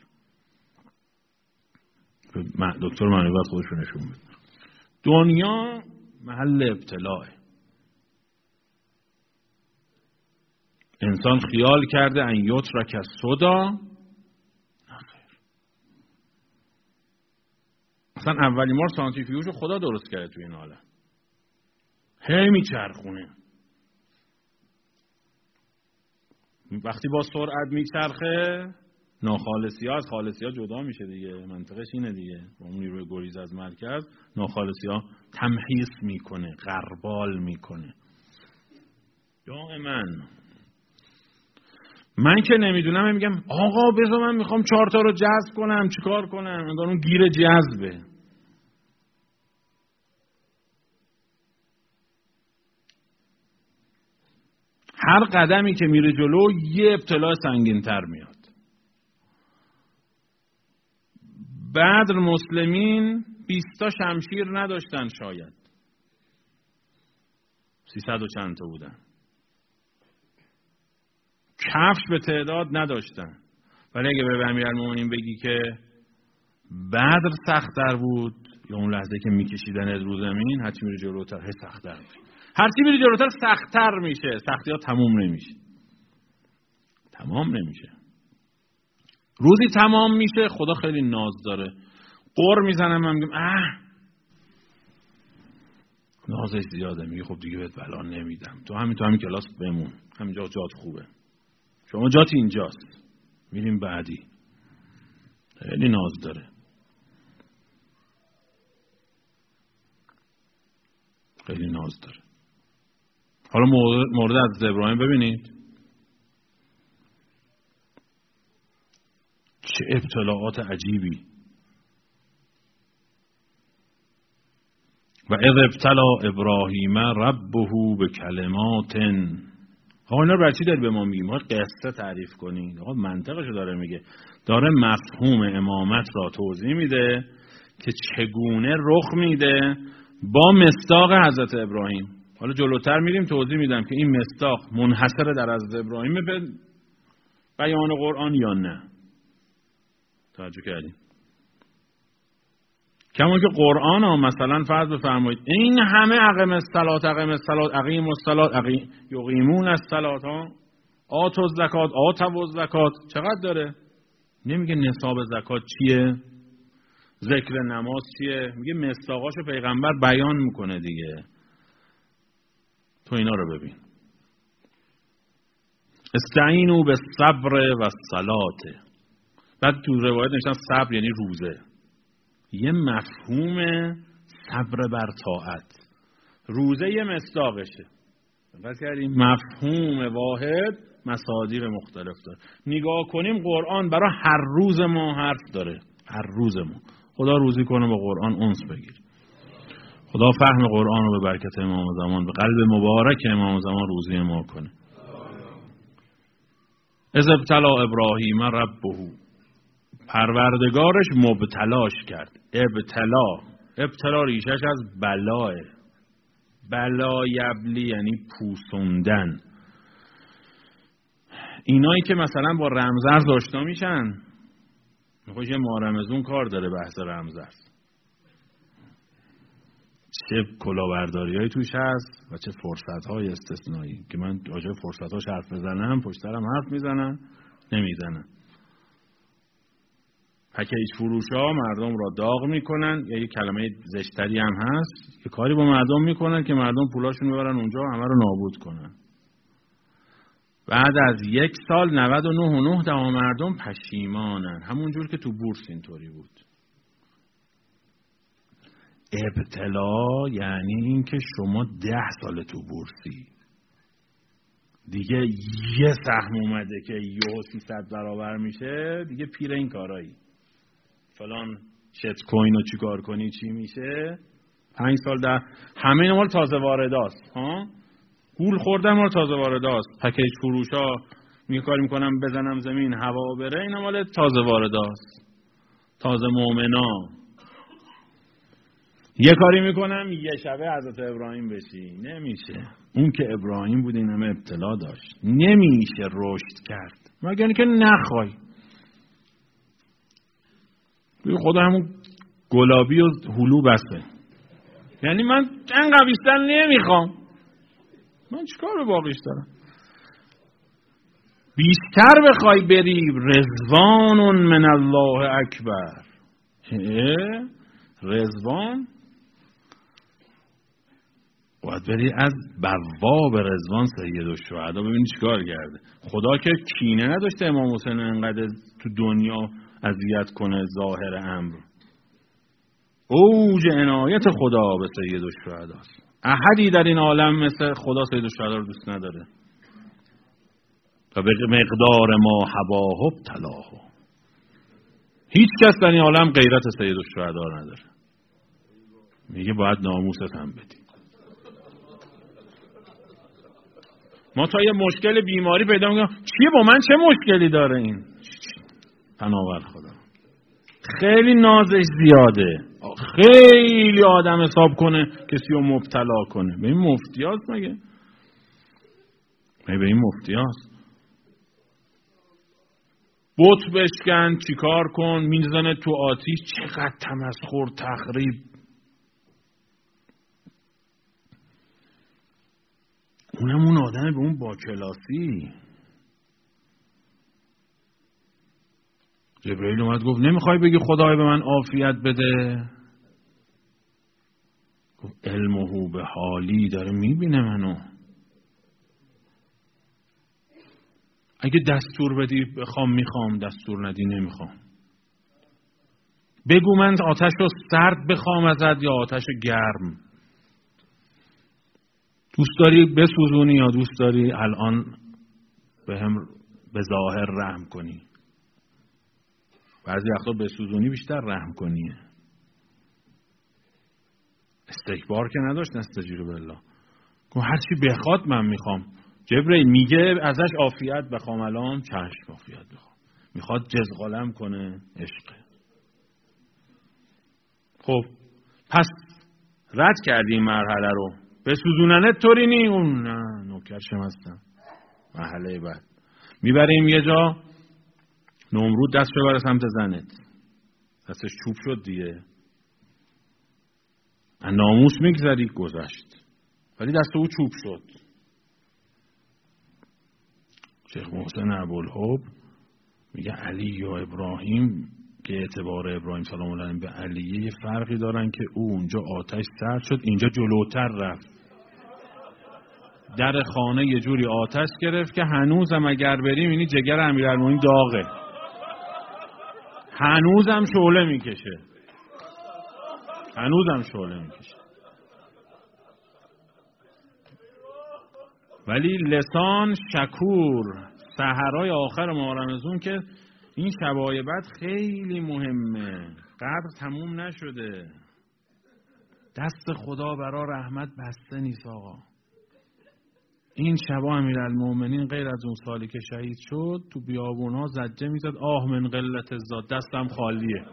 دکتر معنوی باید خودشون نشون بده. دنیا محل ابتلاه. انسان خیال کرده ان یترک السدی. اصلا اولی مار سانتریفیوژو خدا درست کرده توی این عالم. هی میچرخونه. وقتی با سرعت میچرخه ناخالصی ها از خالصی ها جدا میشه دیگه. منطقش اینه دیگه. با اون نیروی گریز از مرکز ناخالصی ها تمحیص میکنه، غربال میکنه. دائما من که نمیدونم میگم آقا بذار من میخوام چهار تا رو جذب کنم، چیکار کنم؟ انگار اون گیر جذبه. هر قدمی که میره جلو یه ابتلا سنگین‌تر میاد. بدر مسلمین بیست تا شمشیر نداشتن، شاید سیصد و چند تا بودن. کفش به تعداد نداشتن. ولی اگه به امیرالمومنین بگی که بدر سخت‌تر بود، یا اون لحظه که میکشیدن از رو زمین، هرچی میره جلوتر هی سخت‌تر میشه، هرچی میره جلوتر سخت‌تر میشه، سختی‌ها تموم نمیشه. تمام نمیشه. روزی تمام میشه خدا خیلی ناز داره، قر میزنم، من میگم اه نازش زیاده، میگه خب دیگه بهت بلا نمیدم، تو همین تو همین کلاس بمون، همینجا جات خوبه، شما جات اینجاست، میریم بعدی. خیلی ناز داره. خیلی ناز داره. حالا مورد از ابراهیم ببینید چه ابتلاعات عجیبی. و اذ ابتلا ابراهیم ربه به کلمات. آقا اینا برای چی داری به ما میگیم؟ ما قصه تعریف کنید. آقا منطقشو داره میگه، داره مفهوم امامت را توضیح میده که چگونه رخ میده با مصداق حضرت ابراهیم. حالا جلوتر میریم توضیح میدم که این مصداق منحصر در حضرت ابراهیم به بیان قرآن یا نه. توجه کردیم؟ کما که قرآن ها مثلا فرض بفرمایید این همه اقیم الصلات اقیم الصلات اقیم الصلات اقیم یقیمون الصلات ها آتوا الزکات آتوا الزکات چقدر داره؟ نمیگه نصاب زکات چیه؟ ذکر نماز چیه؟ میگه مصداقاشو پیغمبر بیان میکنه دیگه. تو اینا رو ببین. استعینوا بالصبر والصلاة. بعد تو روایت نوشتن صبر یعنی روزه. یه مفهوم صبر بر طاعت. روزه یه مصداقشه. بس کردیم مفهوم واحد مصادیق مختلف داره. نگاه کنیم قرآن برای هر روز ما حرف داره. هر روز ما. خدا روزی کنه با قرآن انس بگیر. خدا فهم قرآن رو به برکت امام زمان به قلب مبارک امام زمان روزی ما کنه. اذ ابتلا ابراهیم ربه. پروردگارش مبتلاش کرد. ابتلا ابتلا ریشش از بلاه. بلا یبلی یعنی پوسوندن. اینایی که مثلا با رمزرز آشنا میشن، میخوای یه مارمزون کار داره بحث رمزرز، چه کلاهبرداریایی توش هست و چه فرصت‌های استثنایی که من راجع به فرصت‌هاش حرف بزنم پشت سرم حرف میزنن نمیزنن. پکیج فروشا مردم را داغ میکنن، یا یه کلمه زشتری هم هست، یه کاری با مردم میکنن که مردم پولاشون میبرن اونجا و همه رو نابود کنن. بعد از یک سال نود و نه و نه دهم مردم پشیمانن. همونجور که تو بورس اینطوری بود. ابتلا یعنی این که شما ده سال تو بورسی، دیگه یه سهم اومده که یه سیصد برابر میشه، دیگه پیر این کارایی. فلان شت کوین رو چی کار کنی چی میشه، پنج سال ده، همه اینا مال تازه وارداست. ها گول خوردن مال تازه وارداست. پکیج فروشا می کاری میکنم بزنم زمین هوا بره، اینا مال تازه وارداست. تازه مؤمنا یه کاری میکنم یه شبه حضرت ابراهیم بشی، نمیشه. اون که ابراهیم بود این همه ابتلا داشت، نمیشه رشد کرد مگر اینکه نخوای. خدا همون گلابی و هلو بسته، یعنی من انقدر بیشتر نمیخوام، من چیکار به باقیش دارم؟ بیشتر بخوای بری رضوان من الله اکبر. رضوان باید بری از بواب رضوان سید الشهدا. ببینی چیکار کرده خدا، که کینه نداشته امام حسین انقدر تو دنیا اذیت کنه. ظاهر امر اوج عنایت خدا به سید الشهدا است. احدی در این عالم مثل خدا سید الشهدا رو دوست نداره و به مقدار ما هواه ابتلاه. هیچ کس در این عالم غیرت سید الشهدا نداره. میگه باید ناموست هم بدی. ما تا یه مشکل بیماری پیدا میکنیم چیه با من چه مشکلی داره این؟ پناهور خدا خیلی نازش زیاده، خیلی آدم حساب کنه کسی رو مبتلا کنه. به این مفتی هست مگه؟ مگه به این مفتی هست؟ بت بشکن، چیکار کن، میزنه تو آتیش، چقدر تمسخر تخریب. اونم اون آدم به اون با کلاسی. جبرئیل اومد گفت نمیخوای بگی خدای به من عافیت بده؟ گفت علمه به حالی، داره میبینه منو. اگه دستور بدی بخوام میخوام، دستور ندی نمیخوام. بگو من آتش رو سرد بخوام ازت یا آتش گرم. دوست داری بسوزونی یا دوست داری الان به هم به ظاهر رحم کنی؟ بعضی وقتا بسوزونی بیشتر رحم کنیه. استکبار که نداشت نستجیر بالله. گفت هر چی بخواد من میخوام. جبرئیل میگه ازش عافیت بخوام الان، چشم عافیت بخوام. میخواد جزغالم کنه، عشق. خب پس رد کردی این مرحله رو. بسوزوننت طوری نی، اون نه نوکرشم هستم. مرحله بعد میبریم یه جا، نمرود دست ببره سمت زنت، دستش چوب شد دیگه، ناموس میگذری، گذشت، ولی دست او چوب شد. شیخ محسن ابوالحب میگه علی و ابراهیم که اعتبار ابراهیم سلام الله علیه به علیه یه فرقی دارن که او اونجا آتش سرد شد، اینجا جلوتر رفت، در خانه یه جوری آتش گرفت که هنوزم اگر بریم اینی جگر امیرالمومنین داغه، هنوزم شعله میکشه، هنوزم شعله میکشه. ولی لسان شکور، سحرهای آخر ماه رمضان که این شبای بعد خیلی مهمه، قدر تموم نشده، دست خدا برا رحمت بسته نیست آقا. این شبا امیرالمومنین غیر از اون سالی که شهید شد تو بیابونها زجه میزد آه من قلت الزاد، دستم خالیه.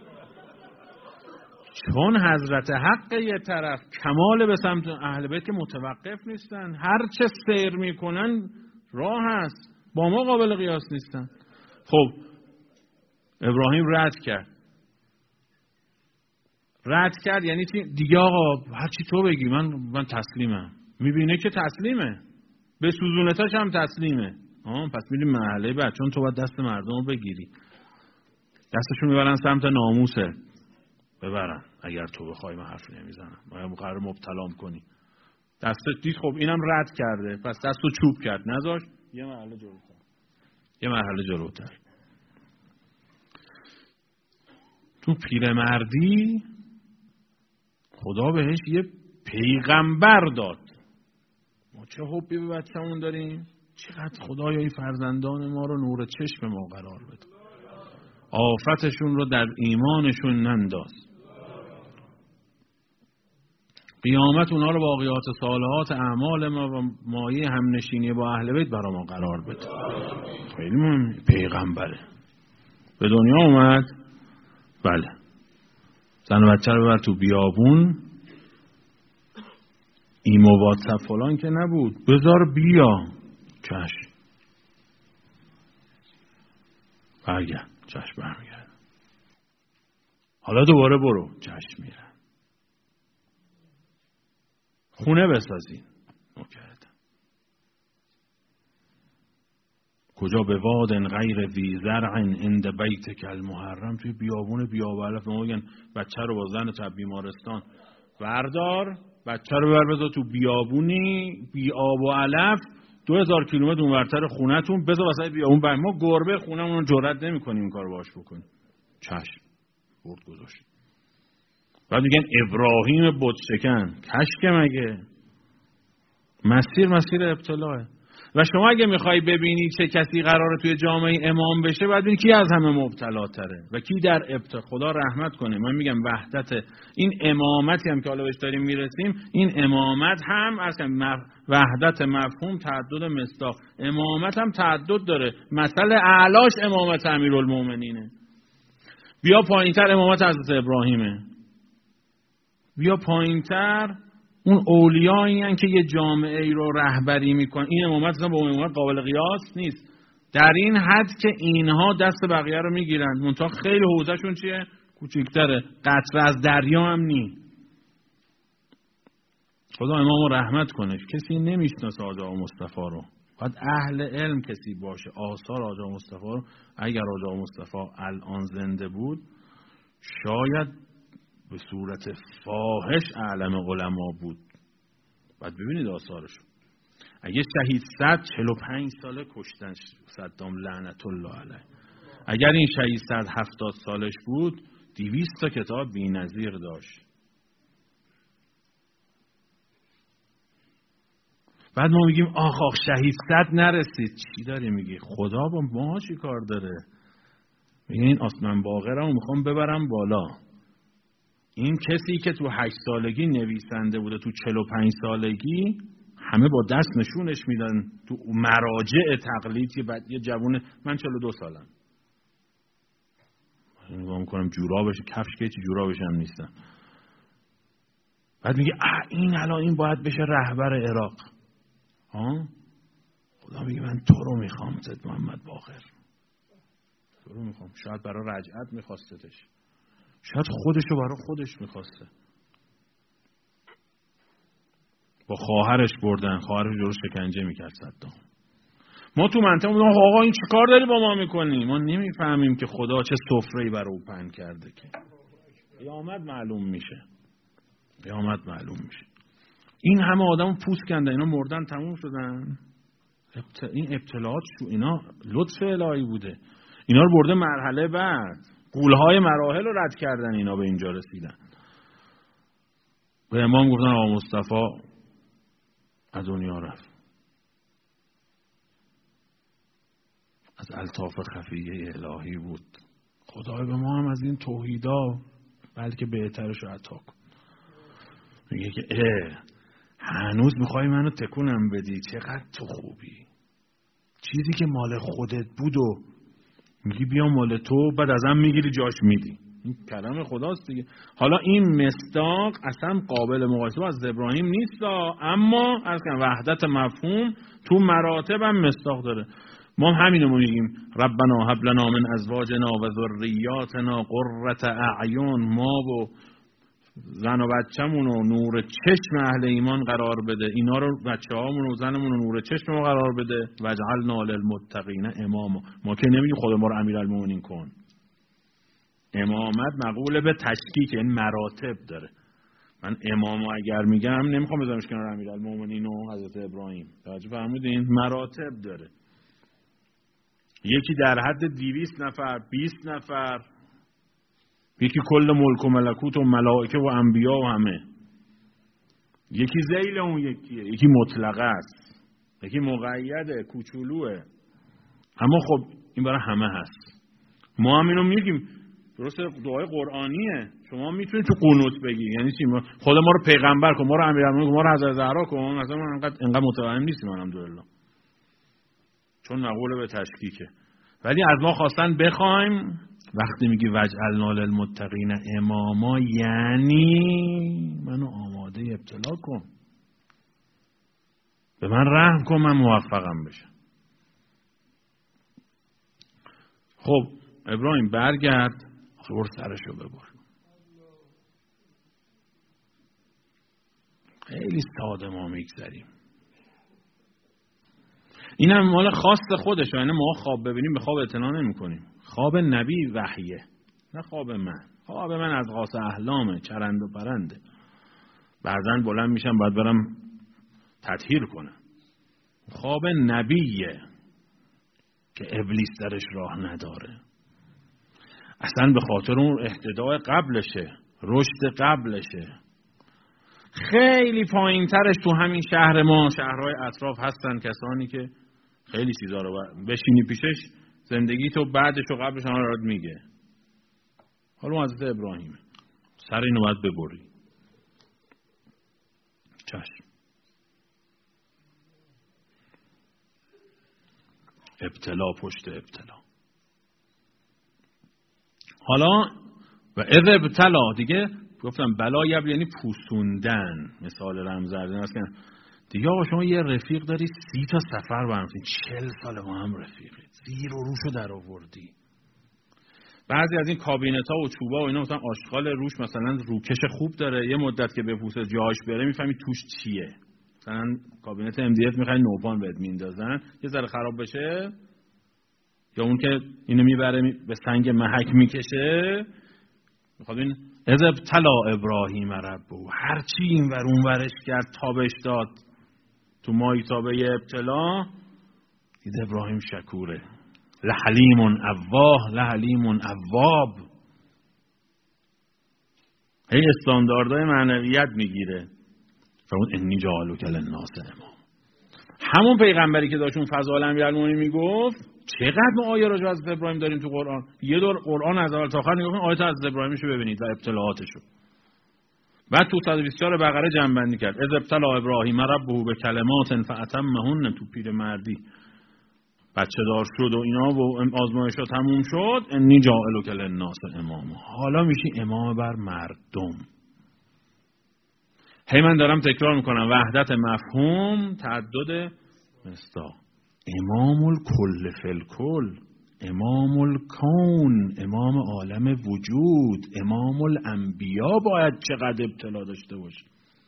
چون حضرت حق یه طرف، کمال به سمت اهل بیت که متوقف نیستن، هر چه سیر میکنن راه هست، با ما قابل قیاس نیستن. خب ابراهیم رد کرد، رد کرد یعنی دیگه آقا هر چی تو بگی من من تسلیمم. میبینه که تسلیمه، به سوزونتاش هم تسلیمه. آه پس میریم مرحله بعد، چون تو باید دست مردم رو بگیری، دستشون میبرن سمت ناموسه، ببرن اگر تو بخوای من حرف نمیزنم، من قرار مبتلام کنی. دستش دید خب اینم رد کرده، پس دستو چوب کرد، نذاش یه مرحله جلوتر، یه مرحله جلوتر. تو پیرمردی خدا بهش یه پیغمبر داد. ما چه حبی به بچه‌مون داریم، چقدر خدایا این فرزندان ما رو نور چشم ما قرار بده، آفتشون رو در ایمانشون ننداز، قیامت اونا رو باقیات صالحات اعمال ما و مایه همنشینی با اهل بیت برا ما قرار بده. خیلی مهم. پیغمبره به دنیا اومد، بله، زن و بچه رو ببر تو بیابون، ایمو واتساپ فلان که نبود، بذار بیا، چشم، برگرد، چشم برمیگرد، حالا دوباره برو، چشم میره، خونه بسازین، نکردم، کجا به وادن غیر ذی زرع عند بیتک المحرم، توی بیابون بیابلف. ما میگن بچه رو با زن تو بیمارستان بردار، بچه رو ببر بذار تو بیابونی بی آب و علف، دو هزار کیلومتر اونورتر خونتون، بذار واسه بیابون بر ما گربه خونمون رو جرئت نمی‌کنیم این کارو باهاش بکنیم. چشم برد گذاشت. بعد میگن ابراهیم بت شکن، کشک مگه؟ مسیر مسیر ابتلاه. و شما اگه میخوای ببینی چه کسی قراره توی جامعه امام بشه، باید ببینی کی از همه مبتلاتره و کی در ابتلا. خدا رحمت کنه. من میگم وحدت این امامتی هم که حالا بهش داریم میرسیم، این امامت هم اصلا وحدت مفهوم، تعدد مصداق. امامت هم تعدد داره. مثل اعلاش امامت امیرالمومنینه. بیا پایینتر امامت حضرت ابراهیمه. بیا پایینتر اون اولیایی هستن که یه جامعه ای رو رهبری میکنن. این امامت اصلا با امامت قابل قیاس نیست، در این حد که اینها دست بقیه رو میگیرن. منتها خیلی حوزهشون چیه؟ کوچیک‌تره. قطره از دریا هم نی. خدا امامو رحمت کنه. کسی نمیشناسه آقا مصطفی رو. باید اهل علم کسی باشه. آثار آقا مصطفی رو اگر آقا مصطفی الان زنده بود، شاید به صورت فاحش اعلم علما بود. بعد ببینید آثارشو. اگه شهید صد چهل و پنج ساله کشتن صدام لعنت الله علیه. اگر این شهید صد هفتاد سالش بود، دویست تا کتاب بی‌نظیر داشت. بعد ما میگیم آخ آخ شهید صد نرسید. چی داری میگی؟ خدا با ما چی کار داره؟ میگه این آسمان باقرمو میخوام ببرم بالا. این کسی که تو هشت سالگی نویسنده بوده، تو چهل و پنج سالگی همه با دست نشونش میدن تو مراجع تقلیدی. بعد یه جوونه، من چهل و دو سالم، نگاه میکنم جورابش، کفش که چی جورابش هم نیستم. بعد میگه اه این الان این باید بشه رهبر عراق. ها خدا میگه من تو رو میخوام زد محمد باقر، تو رو میخوام. شاید برای رجعت میخواستتش، شاید خودشو برای خودش میخواسته. با خواهرش بردن، خواهرش جلوش شکنجه میکرد صدام. ما تو منطقه بودیم آقا این چی کار داری با ما میکنی؟ ما نمیفهمیم که خدا چه سفره‌ای برای او پهن کرده که قیامت معلوم میشه. قیامت معلوم میشه. این همه آدمو پوست کندن، اینا مردن تموم شدن. این ابتلاعات شو، اینا لطف الهی بوده. اینا رو برده مرحله بعد. قولهای مراحل رو رد کردن، اینا به اینجا رسیدن. به امام گفتن آقا مصطفی از دنیا رفت. از الطاف خفیه الهی بود. خدای به ما هم از این توحیدا بلکه بهترش رو عطا کن. میگه که اه هنوز میخوای منو تکونم بدی؟ چقدر تو خوبی. چیزی که مال خودت بود و میگی بیا مال تو، بعد ازم میگیری جاش میدی. این کلام خداست دیگه. حالا این مصداق اصلا قابل مقایسه از ابراهیم نیست، اما از وحدت مفهوم تو مراتب هم مصداق داره. ما همینو میگیم ربنا هب لنا من ازواجنا و ذریاتنا قرة اعین. ما و زن و بچه‌مون رو نور چشم اهل ایمان قرار بده. اینا رو بچه‌هامون و زنمون رو نور چشم ما قرار بده. وجعلنا للمتقین اماما. ما که نمیگیم خدا ما رو امیرالمومنین کن. امامت مقوله به تشکیک، این مراتب داره. من امامو اگر میگم نمیخوام بذارمش کنار امیرالمومنین و حضرت ابراهیم. توجه فرمودین؟ مراتب داره. یکی در حد دویست نفر، بیست نفر، یکی کل ملک و ملکوت و ملائکه و انبیا و همه. یکی ذیل اون یکیه، یکی مطلقه است، یکی مقیده، کوچولوه. اما خب این برای همه هست. ما هم اینو میگیم، درسته دعای قرآنیه. شما میتونید تو قنوت بگی، یعنی چی؟ خدا ما رو پیغمبر کن، ما رو امیرالمومنین کن، ما رو حضرت زهرا کن. مثلا من انقدر انقدر متوهم نیستیم الحمدلله، چون مقوله به تشکیکه. ولی از ما خواستن بخوایم. وقتی میگی وجعلنا للمتقین اماما، یعنی منو آماده ابتلا کن، به من رحم کن، من موفقم بشم. خب ابراهیم برگرد، خور سرشو ببر. خیلی ساده ما میگذریم. این هم مال خاص خودش، یعنی ما خواب ببینیم به خواب اعتنا نمی کنیم. خواب نبی وحیه، نه خواب من. خواب من از غاص احلامه، چرند و پرنده. بعضا بلند میشم باید برم تطهیر کنم. خواب نبیه که ابلیس درش راه نداره. اصلا به خاطر اون اهتداء قبلشه، رشد قبلشه. خیلی پایین ترش تو همین شهر ما، شهرهای اطراف هستن کسانی که خیلی چیزا رو بشینی پیشش زندگی تو بعدش و قبلش هم رو میگه. حالا حضرت ابراهیم سر اینو باید ببری. چشم. ابتلا پشت ابتلا. حالا و اذ ابتلا دیگه گفتم بلا یبل یعنی پوسوندن، مثال رمزردن است که دیگه آقا شما یه رفیق داری سی تا سفر برمی‌کنی، چهل سال با هم رفیقی، زیر و روشو در آوردی. بعضی از این کابینت‌ها و چوبا و اینا مثلا آشغال روش مثلا روکش خوب داره، یه مدت که بپوسه جاش بره میفهمی توش چیه. مثلا کابینت ام دی اف میخوای نوپان بهت میندازن، یه ذره خراب بشه، یا اون که اینو میبره به سنگ محک میکشه. میخواد این اذ ابتلا ابراهیم ربه، هر چی این ور اون ورش کرد تابش داد تو مایتابه ابتلا، دید ابراهیم شکوره. لحلیم اواه لحلیم اواب. هی استانداردهای معنویت میگیره. فرمود انی جعلک للناس امام. همون پیغمبری که داشت اون فضائل امیرالمومنین میگفت، چقدر ما آیه راجع به حضرت ابراهیم داریم تو قرآن. یه دور قرآن از اول تا آخر نگاه کنید، آیات حضرت ابراهیمشو ببینید و ابتلاعاتشو. بعد تو صد و بیست و چهار بقره جمع بندی کرد. اذ ابتلا ابراهیم ربه بکلمات فاتمهن، تو پیرمردی بچه دار شد و اینا و آزمایشات تموم شد. انی جاعلک للناس امام. حالا میشی امام بر مردم. هی من دارم تکرار میکنم، وحدت مفهوم، تعدد مصداق. امام الکل فی الکل، امام الکون، امام عالم وجود، امام الانبیا باید چقدر ابتلا داشته باشه.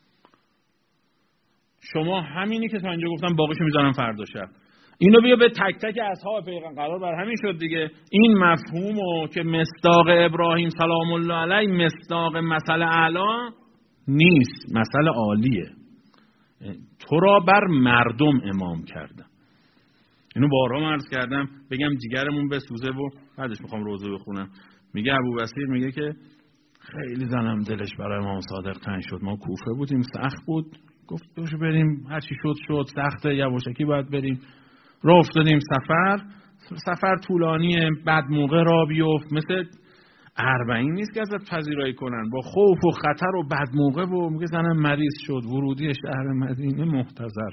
شما همینی که تا اینجا گفتم باقیشو میذارم فردا شب. اینو بیا به تک تک اصحاب پیغمبر، قرار بر همین شد دیگه. این مفهومو که مصداق ابراهیم سلام الله علیه مصداق مثل اعلی نیست، مثل عالیه. تو را بر مردم امام کردم. اینو بارها عرض کردم، بگم جیگرمون بسوزه و بعدش میخوام روزه بخونم. میگه ابوبصیر میگه که خیلی زنم دلش برای امام صادق تنگ شد. ما کوفه بودیم، سخت بود، گفت بشه بریم، هر چی شد شد، سخته، یواشکی باید بریم. راه افتادیم سفر، سفر طولانیه، بعد موقع را بیفت، مثل اربعین نیست که ازت پذیرایی کنن، با خوف و خطر و بعد موقع. و میگه زنم مریض شد، ورودی شهر مدینه محتضر.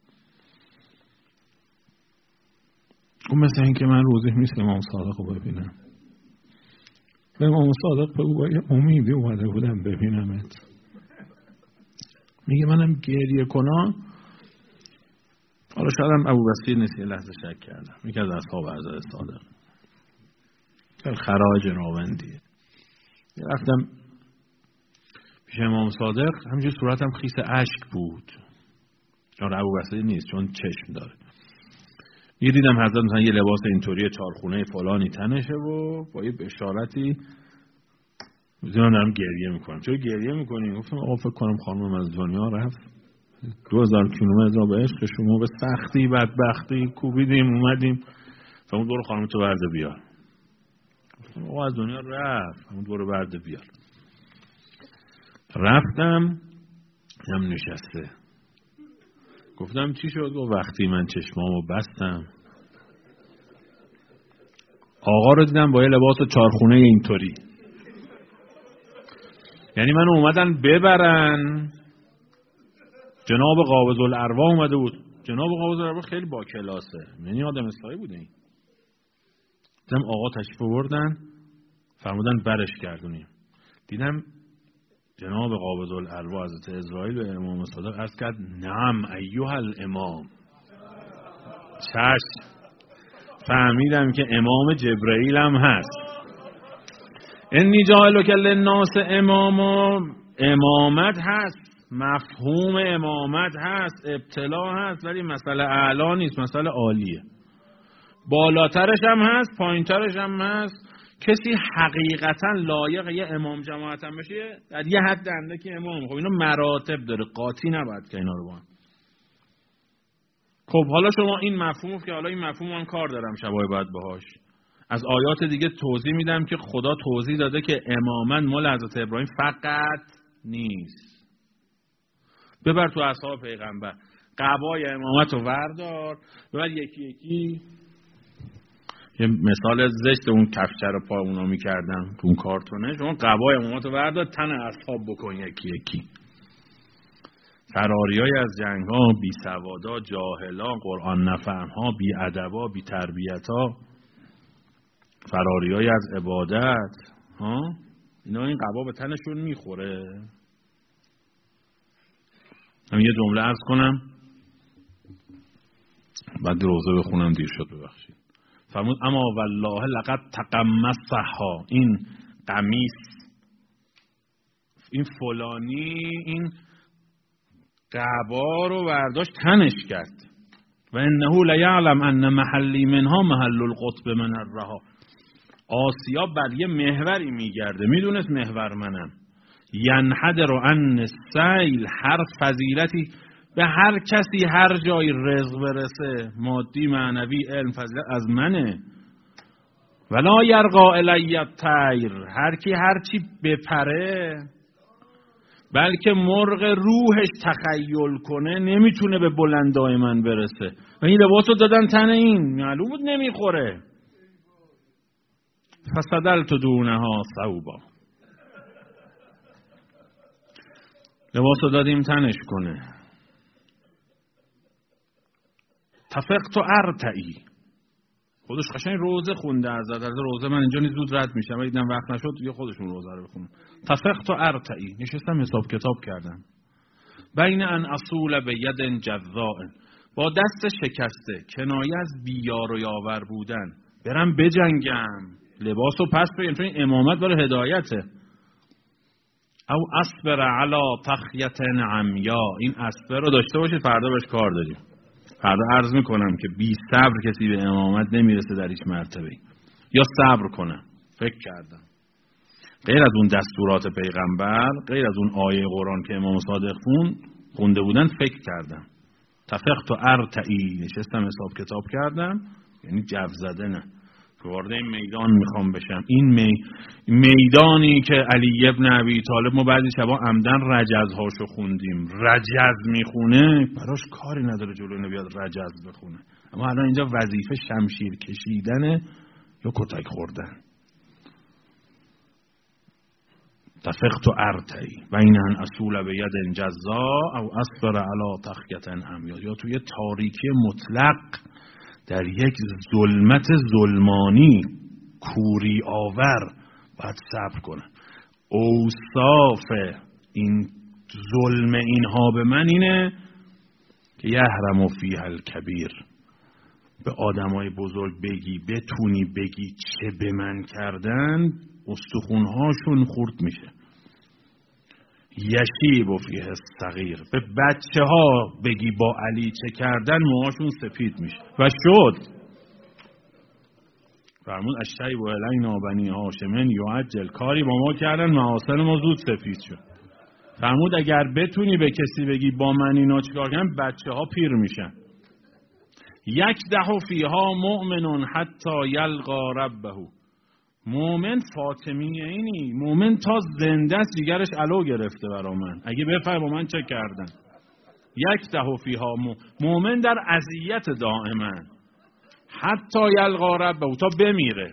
اون مثل این که من روزی نیست که امام صادق رو ببینم. به امام صادق به او امیدی اومده بودم ببینمت. میگه منم گریه کنم. حالا شاید هم ابوبصیر نیست، یه لحظه شک کردم. میگه از اصحاب حضرت صادق خراج راوندیه. رفتم پیش امام صادق، همینجور صورتم خیس اشک بود، چون ابوبصیر نیست، چون چشم داره. یه دیدم حضرت مثلا یه لباس اینطوری چارخونه فلانی تنشه و با یه بشارتی میذارم دارم گریه میکنم. چرا گریه میکنی؟ گفتم آقا فکر کنم خانمم از دنیا رفت. دو هزار کیلومتر را به عشق شما به سختی بدبختی کوبیدیم اومدیم. فرمود برو خانم تو برده بیار. گفتم آقا از دنیا رفت. فرمود برو برده بیار. رفتم، هم نشسته. گفتم چی شد؟ و وقتی من چشمامو بستم آقا رو دیدم با یه لباس چارخونه اینطوری. یعنی منو اومدن ببرن. جناب قابض الارواح اومده بود. جناب قابض الارواح خیلی با کلاسه، یعنی آدم اصلاحی بوده. این دیدم آقا تشریف آوردن، فرمودن برش گردونیم. دیدم جناب قابض الارواح حضرت عزرائیل به امام صادق عرض کرد نعم ایها الامام. چشم. فهمیدم که امام جبرائیل هم هست. انی جاعلک للناس امام. امامت هست، مفهوم امامت هست، ابتلا هست، ولی مسئله اعلا نیست، مسئله عالیه. بالاترش هم هست، پایینترش هم هست. کسی حقیقتا لایق یه امام جماعت هم بشه در یه حد اندکی امام. خب اینو مراتب داره، قاطی نباید که اینا رو با هم. خب حالا شما این مفهوم که حالا این مفهوم من کار دارم شبای بعد باهاش، از آیات دیگه توضیح میدم که خدا توضیح داده که امامت مال حضرت ابراهیم فقط نیست. ببر تو اصحاب پیغمبر، قبای امامت رو وردار، ببر یکی یکی. یه مثال زشت اون کفچه رو پا اونا میکردن تو اون کارتونه، شما قبای امامت رو وردار تن اصحاب بکن یکی یکی. فراریای از جنگ ها، بی سوادا، جاهلا، قرآن نفهم ها، بی ادبا، بی تربیت ها، فراریای از عبادت ها، اینا این قبا به تنشون میخوره. من یه جمله عرض کنم بعد روزه بخونم، دیر شد ببخشید. فرمود اما والله لقد تقمصها، این قمیص، این فلانی این قبا رو برداشت تنش کرد. و انه لیعلم ان محلی منها محل القطب من الرها. آسیا بر یه محوری میگرده، میدونست محور منم. ینحدر عن السیل، هر فضیلتی به هر کسی هر جای رزق برسه، مادی معنوی علم فضیلت از منه. ولا یرقا الی الطیر، هر کی هر چی بپره بلکه مرغ روحش تخیل کنه نمیتونه به بلندای من برسه. و این لباسو دادن تن این، معلوم بود نمیخوره. فسدلت دونها ثوبا، لباسو دادیم تنش کنه. تفقت ارتعی، خودش قشنگ روزه خونده از از روزه. من اینجا نیز زود رد میشم، اگه دیدم وقت نشد دیگه خودشون روزه رو بخونن. تفقت ارتعی، نشستم حساب کتاب کردم. بین ان اصول به ید جذاء، با دست شکسته کنایه از بیار و یاور بودن برم بجنگم، لباسو پس بگم چون این امامت برای هدایته. او اصبر علی تخیت عمیا، این اصبر رو داشته باشید فردا بهش کار داریم. فردا عرض میکنم که بی صبر کسی به امامت نمیرسه در هیچ مرتبه. یا صبر کنم. فکر کردم غیر از اون دستورات پیغمبر، غیر از اون آیه قرآن که امام صادق خوند خونده بودن، فکر کردم. تفقت و ارتعی، نشستم حساب کتاب کردم، یعنی جو زده نه، وارد این میدان میخوام بشم. این می... میدانی که علی ابن ابی طالب، ما بعضی شبا عمدن رجزهاشو خوندیم، رجز میخونه براش کاری نداره جلو اینو بیاد رجز بخونه. اما الان اینجا وظیفه شمشیر کشیدنه یا کتک خوردن. تفقت و ارتعی بین ان اصول به ید جزا او اصبر علی تخیت عمیا، یا توی تاریکی مطلق در یک ظلمت ظلمانی کوری آور باید صبر کنن. اوصاف این ظلم اینها به من اینه که یحرم فیها الکبیر، به آدمای بزرگ بگی، بتونی بگی چه به من کردن، استخونهاشون خورد میشه. یشیب و فیه الصغیر، به بچه ها بگی با علی چه کردن، موهاشون سفید میشه. و شد فرمود الشیب الینا بنی هاشم یعجل، کاری با ما کردن محاسن ما زود سفید شد. فرمود اگر بتونی به کسی بگی با من اینا چیکار کردن، بچه ها پیر میشن. یک ده فیها مؤمنون حتی یلقا ربه، مومن فاطمیه اینی، مومن تا زنده است جیگرش علو گرفته برا من، اگه بفهم با من چه کردن. یک ده فیها مومن در اذیت دائما حتی یلقا ربه، تا بمیره.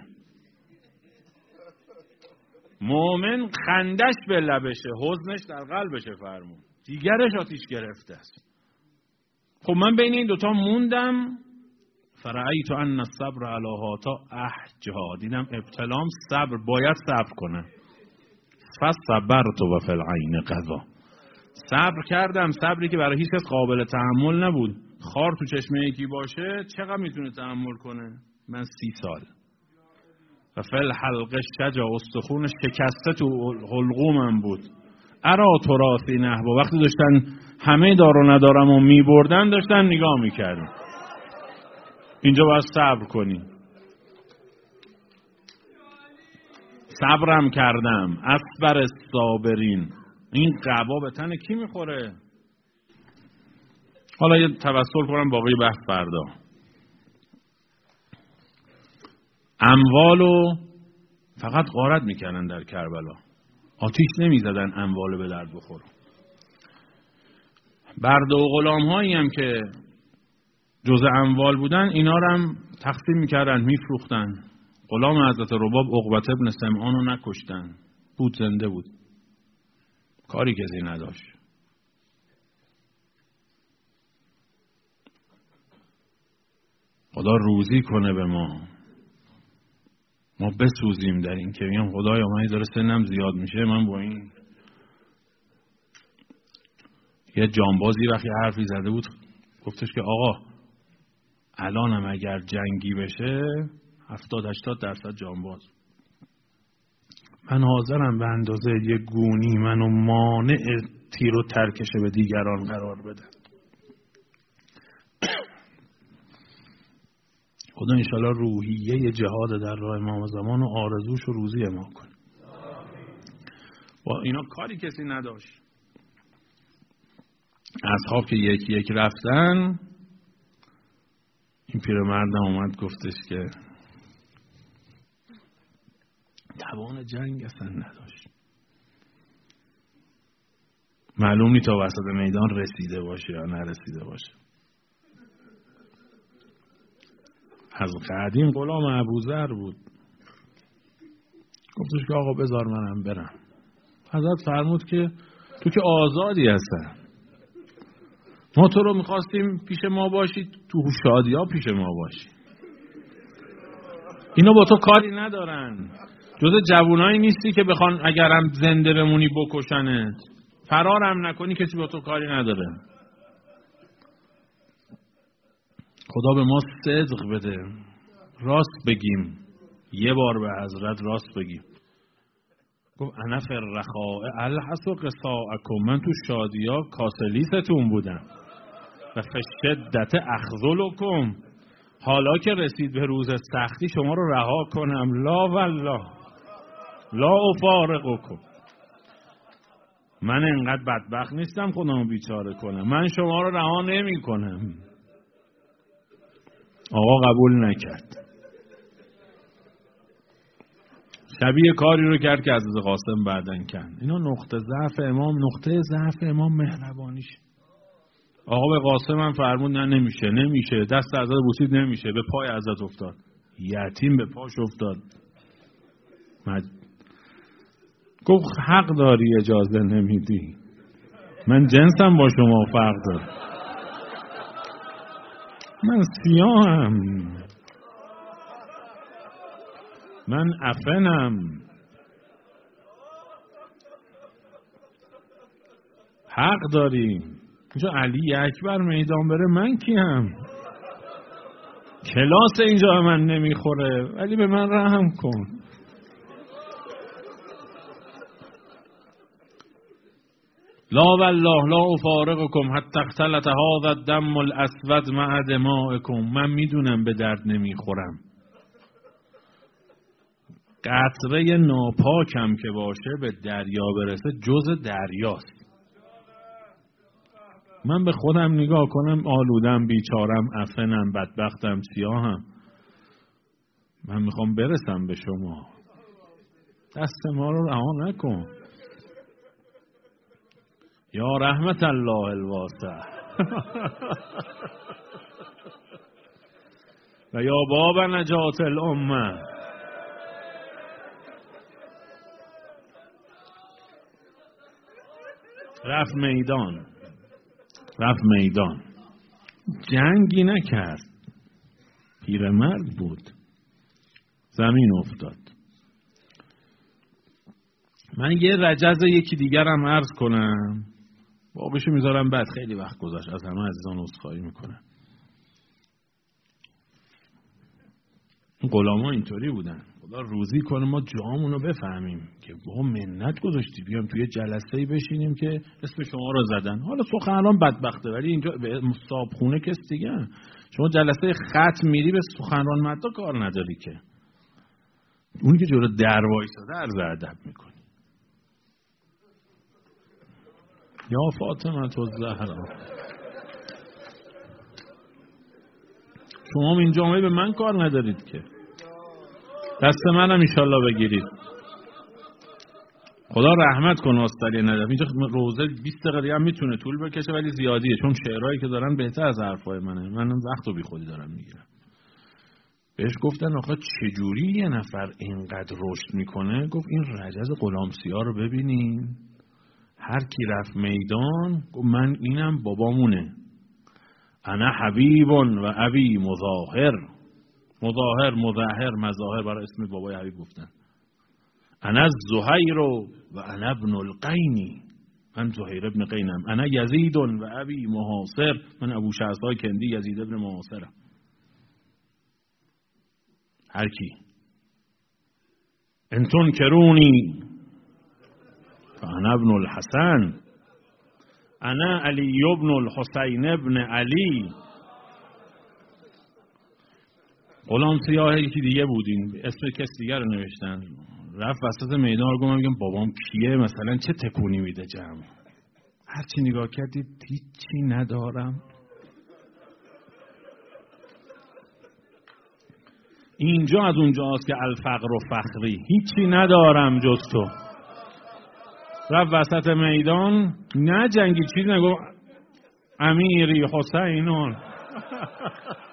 مومن خندش به لبشه، حزنش در قلبشه. فرمون جیگرش آتیش گرفته است. خب من بین این دوتا موندم. فرأیت ان الصبر علی هاتا احجها، دیدم ابتلام صبر، باید صبر کنم. فصبرت و فی العین قضا، صبر کردم، صبری که برای هیچ کس قابل تحمل نبود. خار تو چشمه یکی باشه چقدر میتونه تحمل کنه؟ من سی سال. و فی الحلقه شجا، استخون شکسته تو حلقومم بود. ارا تراثی نحو، وقتی داشتن همه دار و ندارم و میبردن داشتن نگاه میکردن. اینجا باید صبر کنی. صبرم کردم. اصبر الصابرین، این قبا به تن کی میخوره؟ حالا یه توسل کنم باقی بحث فردا. اموالو فقط غارت میکردن در کربلا، آتیش نمیزدن اموالو به درد بخور. برده و غلام هایی هم که جزء اموال بودن، اینا رو هم تقسیم میکردن، میفروختن. غلام حضرت رباب عقبة ابن سمعان رو نکشتن، بود زنده بود، کاری کسی نداشت. خدا روزی کنه به ما، ما بسوزیم در این که میگم خدایا من داره سنم زیاد میشه، من با این. یه جانبازی وقتی حرفی زده بود گفتش که آقا الانم اگر جنگی بشه هفتاد هشتاد درصد جانباز، من حاضرم به اندازه یه گونی منو مانع تیر و ترکشه به دیگران قرار بده. خدا انشالله روحیه جهاد در راه امام زمان و آرزوش و روزی ما کنه. با اینا کاری کسی نداشت. اصحاب که یکی یک رفتن، این پیرمرد اومد گفتش که توان جنگ اصلا نداشت، معلوم نیست تا وسط میدان رسیده باشه یا نرسیده باشه. از قدیم غلام ابوذر بود. گفتش که آقا بذار منم برم. حضرت فرمود که تو که آزادی هستن، ما تو رو میخواستیم پیش ما باشی، تو شادی ها پیش ما باشی. اینا با تو کاری ندارن، جز جوونایی نیستی که بخوان اگرم زنده بمونی بکشنت، فرارم نکنی کسی با تو کاری نداره. خدا به ما صدق بده، راست بگیم، یه بار به حضرت راست بگیم. گفت انا فی الرخاء الحس قصاءکم، من تو شادیا کاسلیستون بودم، و فی الشدة اخذلکم، حالا که رسید به روز سختی شما رو رها کنم، لا والله لا افارقکم، من انقدر بدبخت نیستم خودمو بیچاره کنم، من شما رو رها نمی کنم. آقا قبول نکرد، شبیه کاری رو کرد که حضرت قاسم بعدن کن. اینا نقطه ضعف امام، نقطه ضعف امام مهربانیش. آقا به قاسم هم فرمود نه نمیشه نمیشه، دست حضرت بوسید نمیشه، به پای حضرت افتاد، یتیم به پاش افتاد. مد... گفت حق داری اجازه نمیدی، من جنسم با شما فرق داره، من سیاهم، من افنم، حق داری. اینجا علی اکبر میدان بره من کیم؟ کلاس اینجا به من نمیخوره، ولی به من رحم کن. لا والله لا افارقکم حتی اختلط هذا الدم الاسود مع دمائکم، من میدونم به درد نمیخورم، قطره ناپاکم که باشه به دریا برسه جز دریاست. من به خودم نگاه کنم آلودم، بیچارم، افنم، بدبختم، سیاهم، من میخوام برسم به شما، دست ما رو رها نکن. یا رحمت الله الواسع و یا باب نجات الامه. رفت میدان، رفت میدان، جنگی نکرد، پیرمرد بود، زمین افتاد. من یه رجز یکی دیگرم عرض کنم، باقیشو میذارم بعد، خیلی وقت گذشت، از همه عزیزان عذرخواهی میکنم. این غلاما اینطوری بودن، خدا روزی کنه ما جامونو بفهمیم که با منت گذاشتی بیام توی جلسه‌ای بشینیم که اسم شما رو زدن. حالا سخنران بدبخته، ولی اینجا به صابخونه کس دیگه. شما جلسه ختم میری به سخنران مدا کار نداری که، اونی که جلو در وایساده عرض ادب میکنی. یا فاطمه الزهرا، شما این جامعه به من کار ندارید که، دست منم انشالله بگیرید. خدا رحمت کنه استاد نجف. اینجا روزه بیست دقیقه هم میتونه طول بکشه ولی زیادیه، چون شعرهایی که دارن بهتر از حرفای منه. منم وقتو بی خودی دارم میگیرم. بهش گفتن آخه چجوری یه نفر اینقدر رشد میکنه؟ گفت این رجز غلامسیا رو ببینین، هر کی رفت میدان گفت من اینم بابامونه. انا حبیب و ابی مظاهر. مظاهر مظاهر مظاهر برای اسم بابای حبیب گفتن. انا زهیر و انا ابن القینی. من زهیر ابن قینم. انا یزید و ابی محاصر. من ابو شعثای کندی یزید ابن محاصرم. هر کی انتون کرونی فانا ابن الحسن. انا علی ابن الحسین ابن علی. غلام سیاه یکی دیگه بودین، اسم کس دیگه رو نوشتن. رفت وسط میدان رو گفت میگم بابام کیه، مثلا چه تکونی میده جمع. هرچی نگاه کردید هیچی ندارم. اینجا از اونجاست که الفقر و فخری، هیچی ندارم جز تو. رفت وسط میدان، نه جنگی چیز نگو امیری حسینون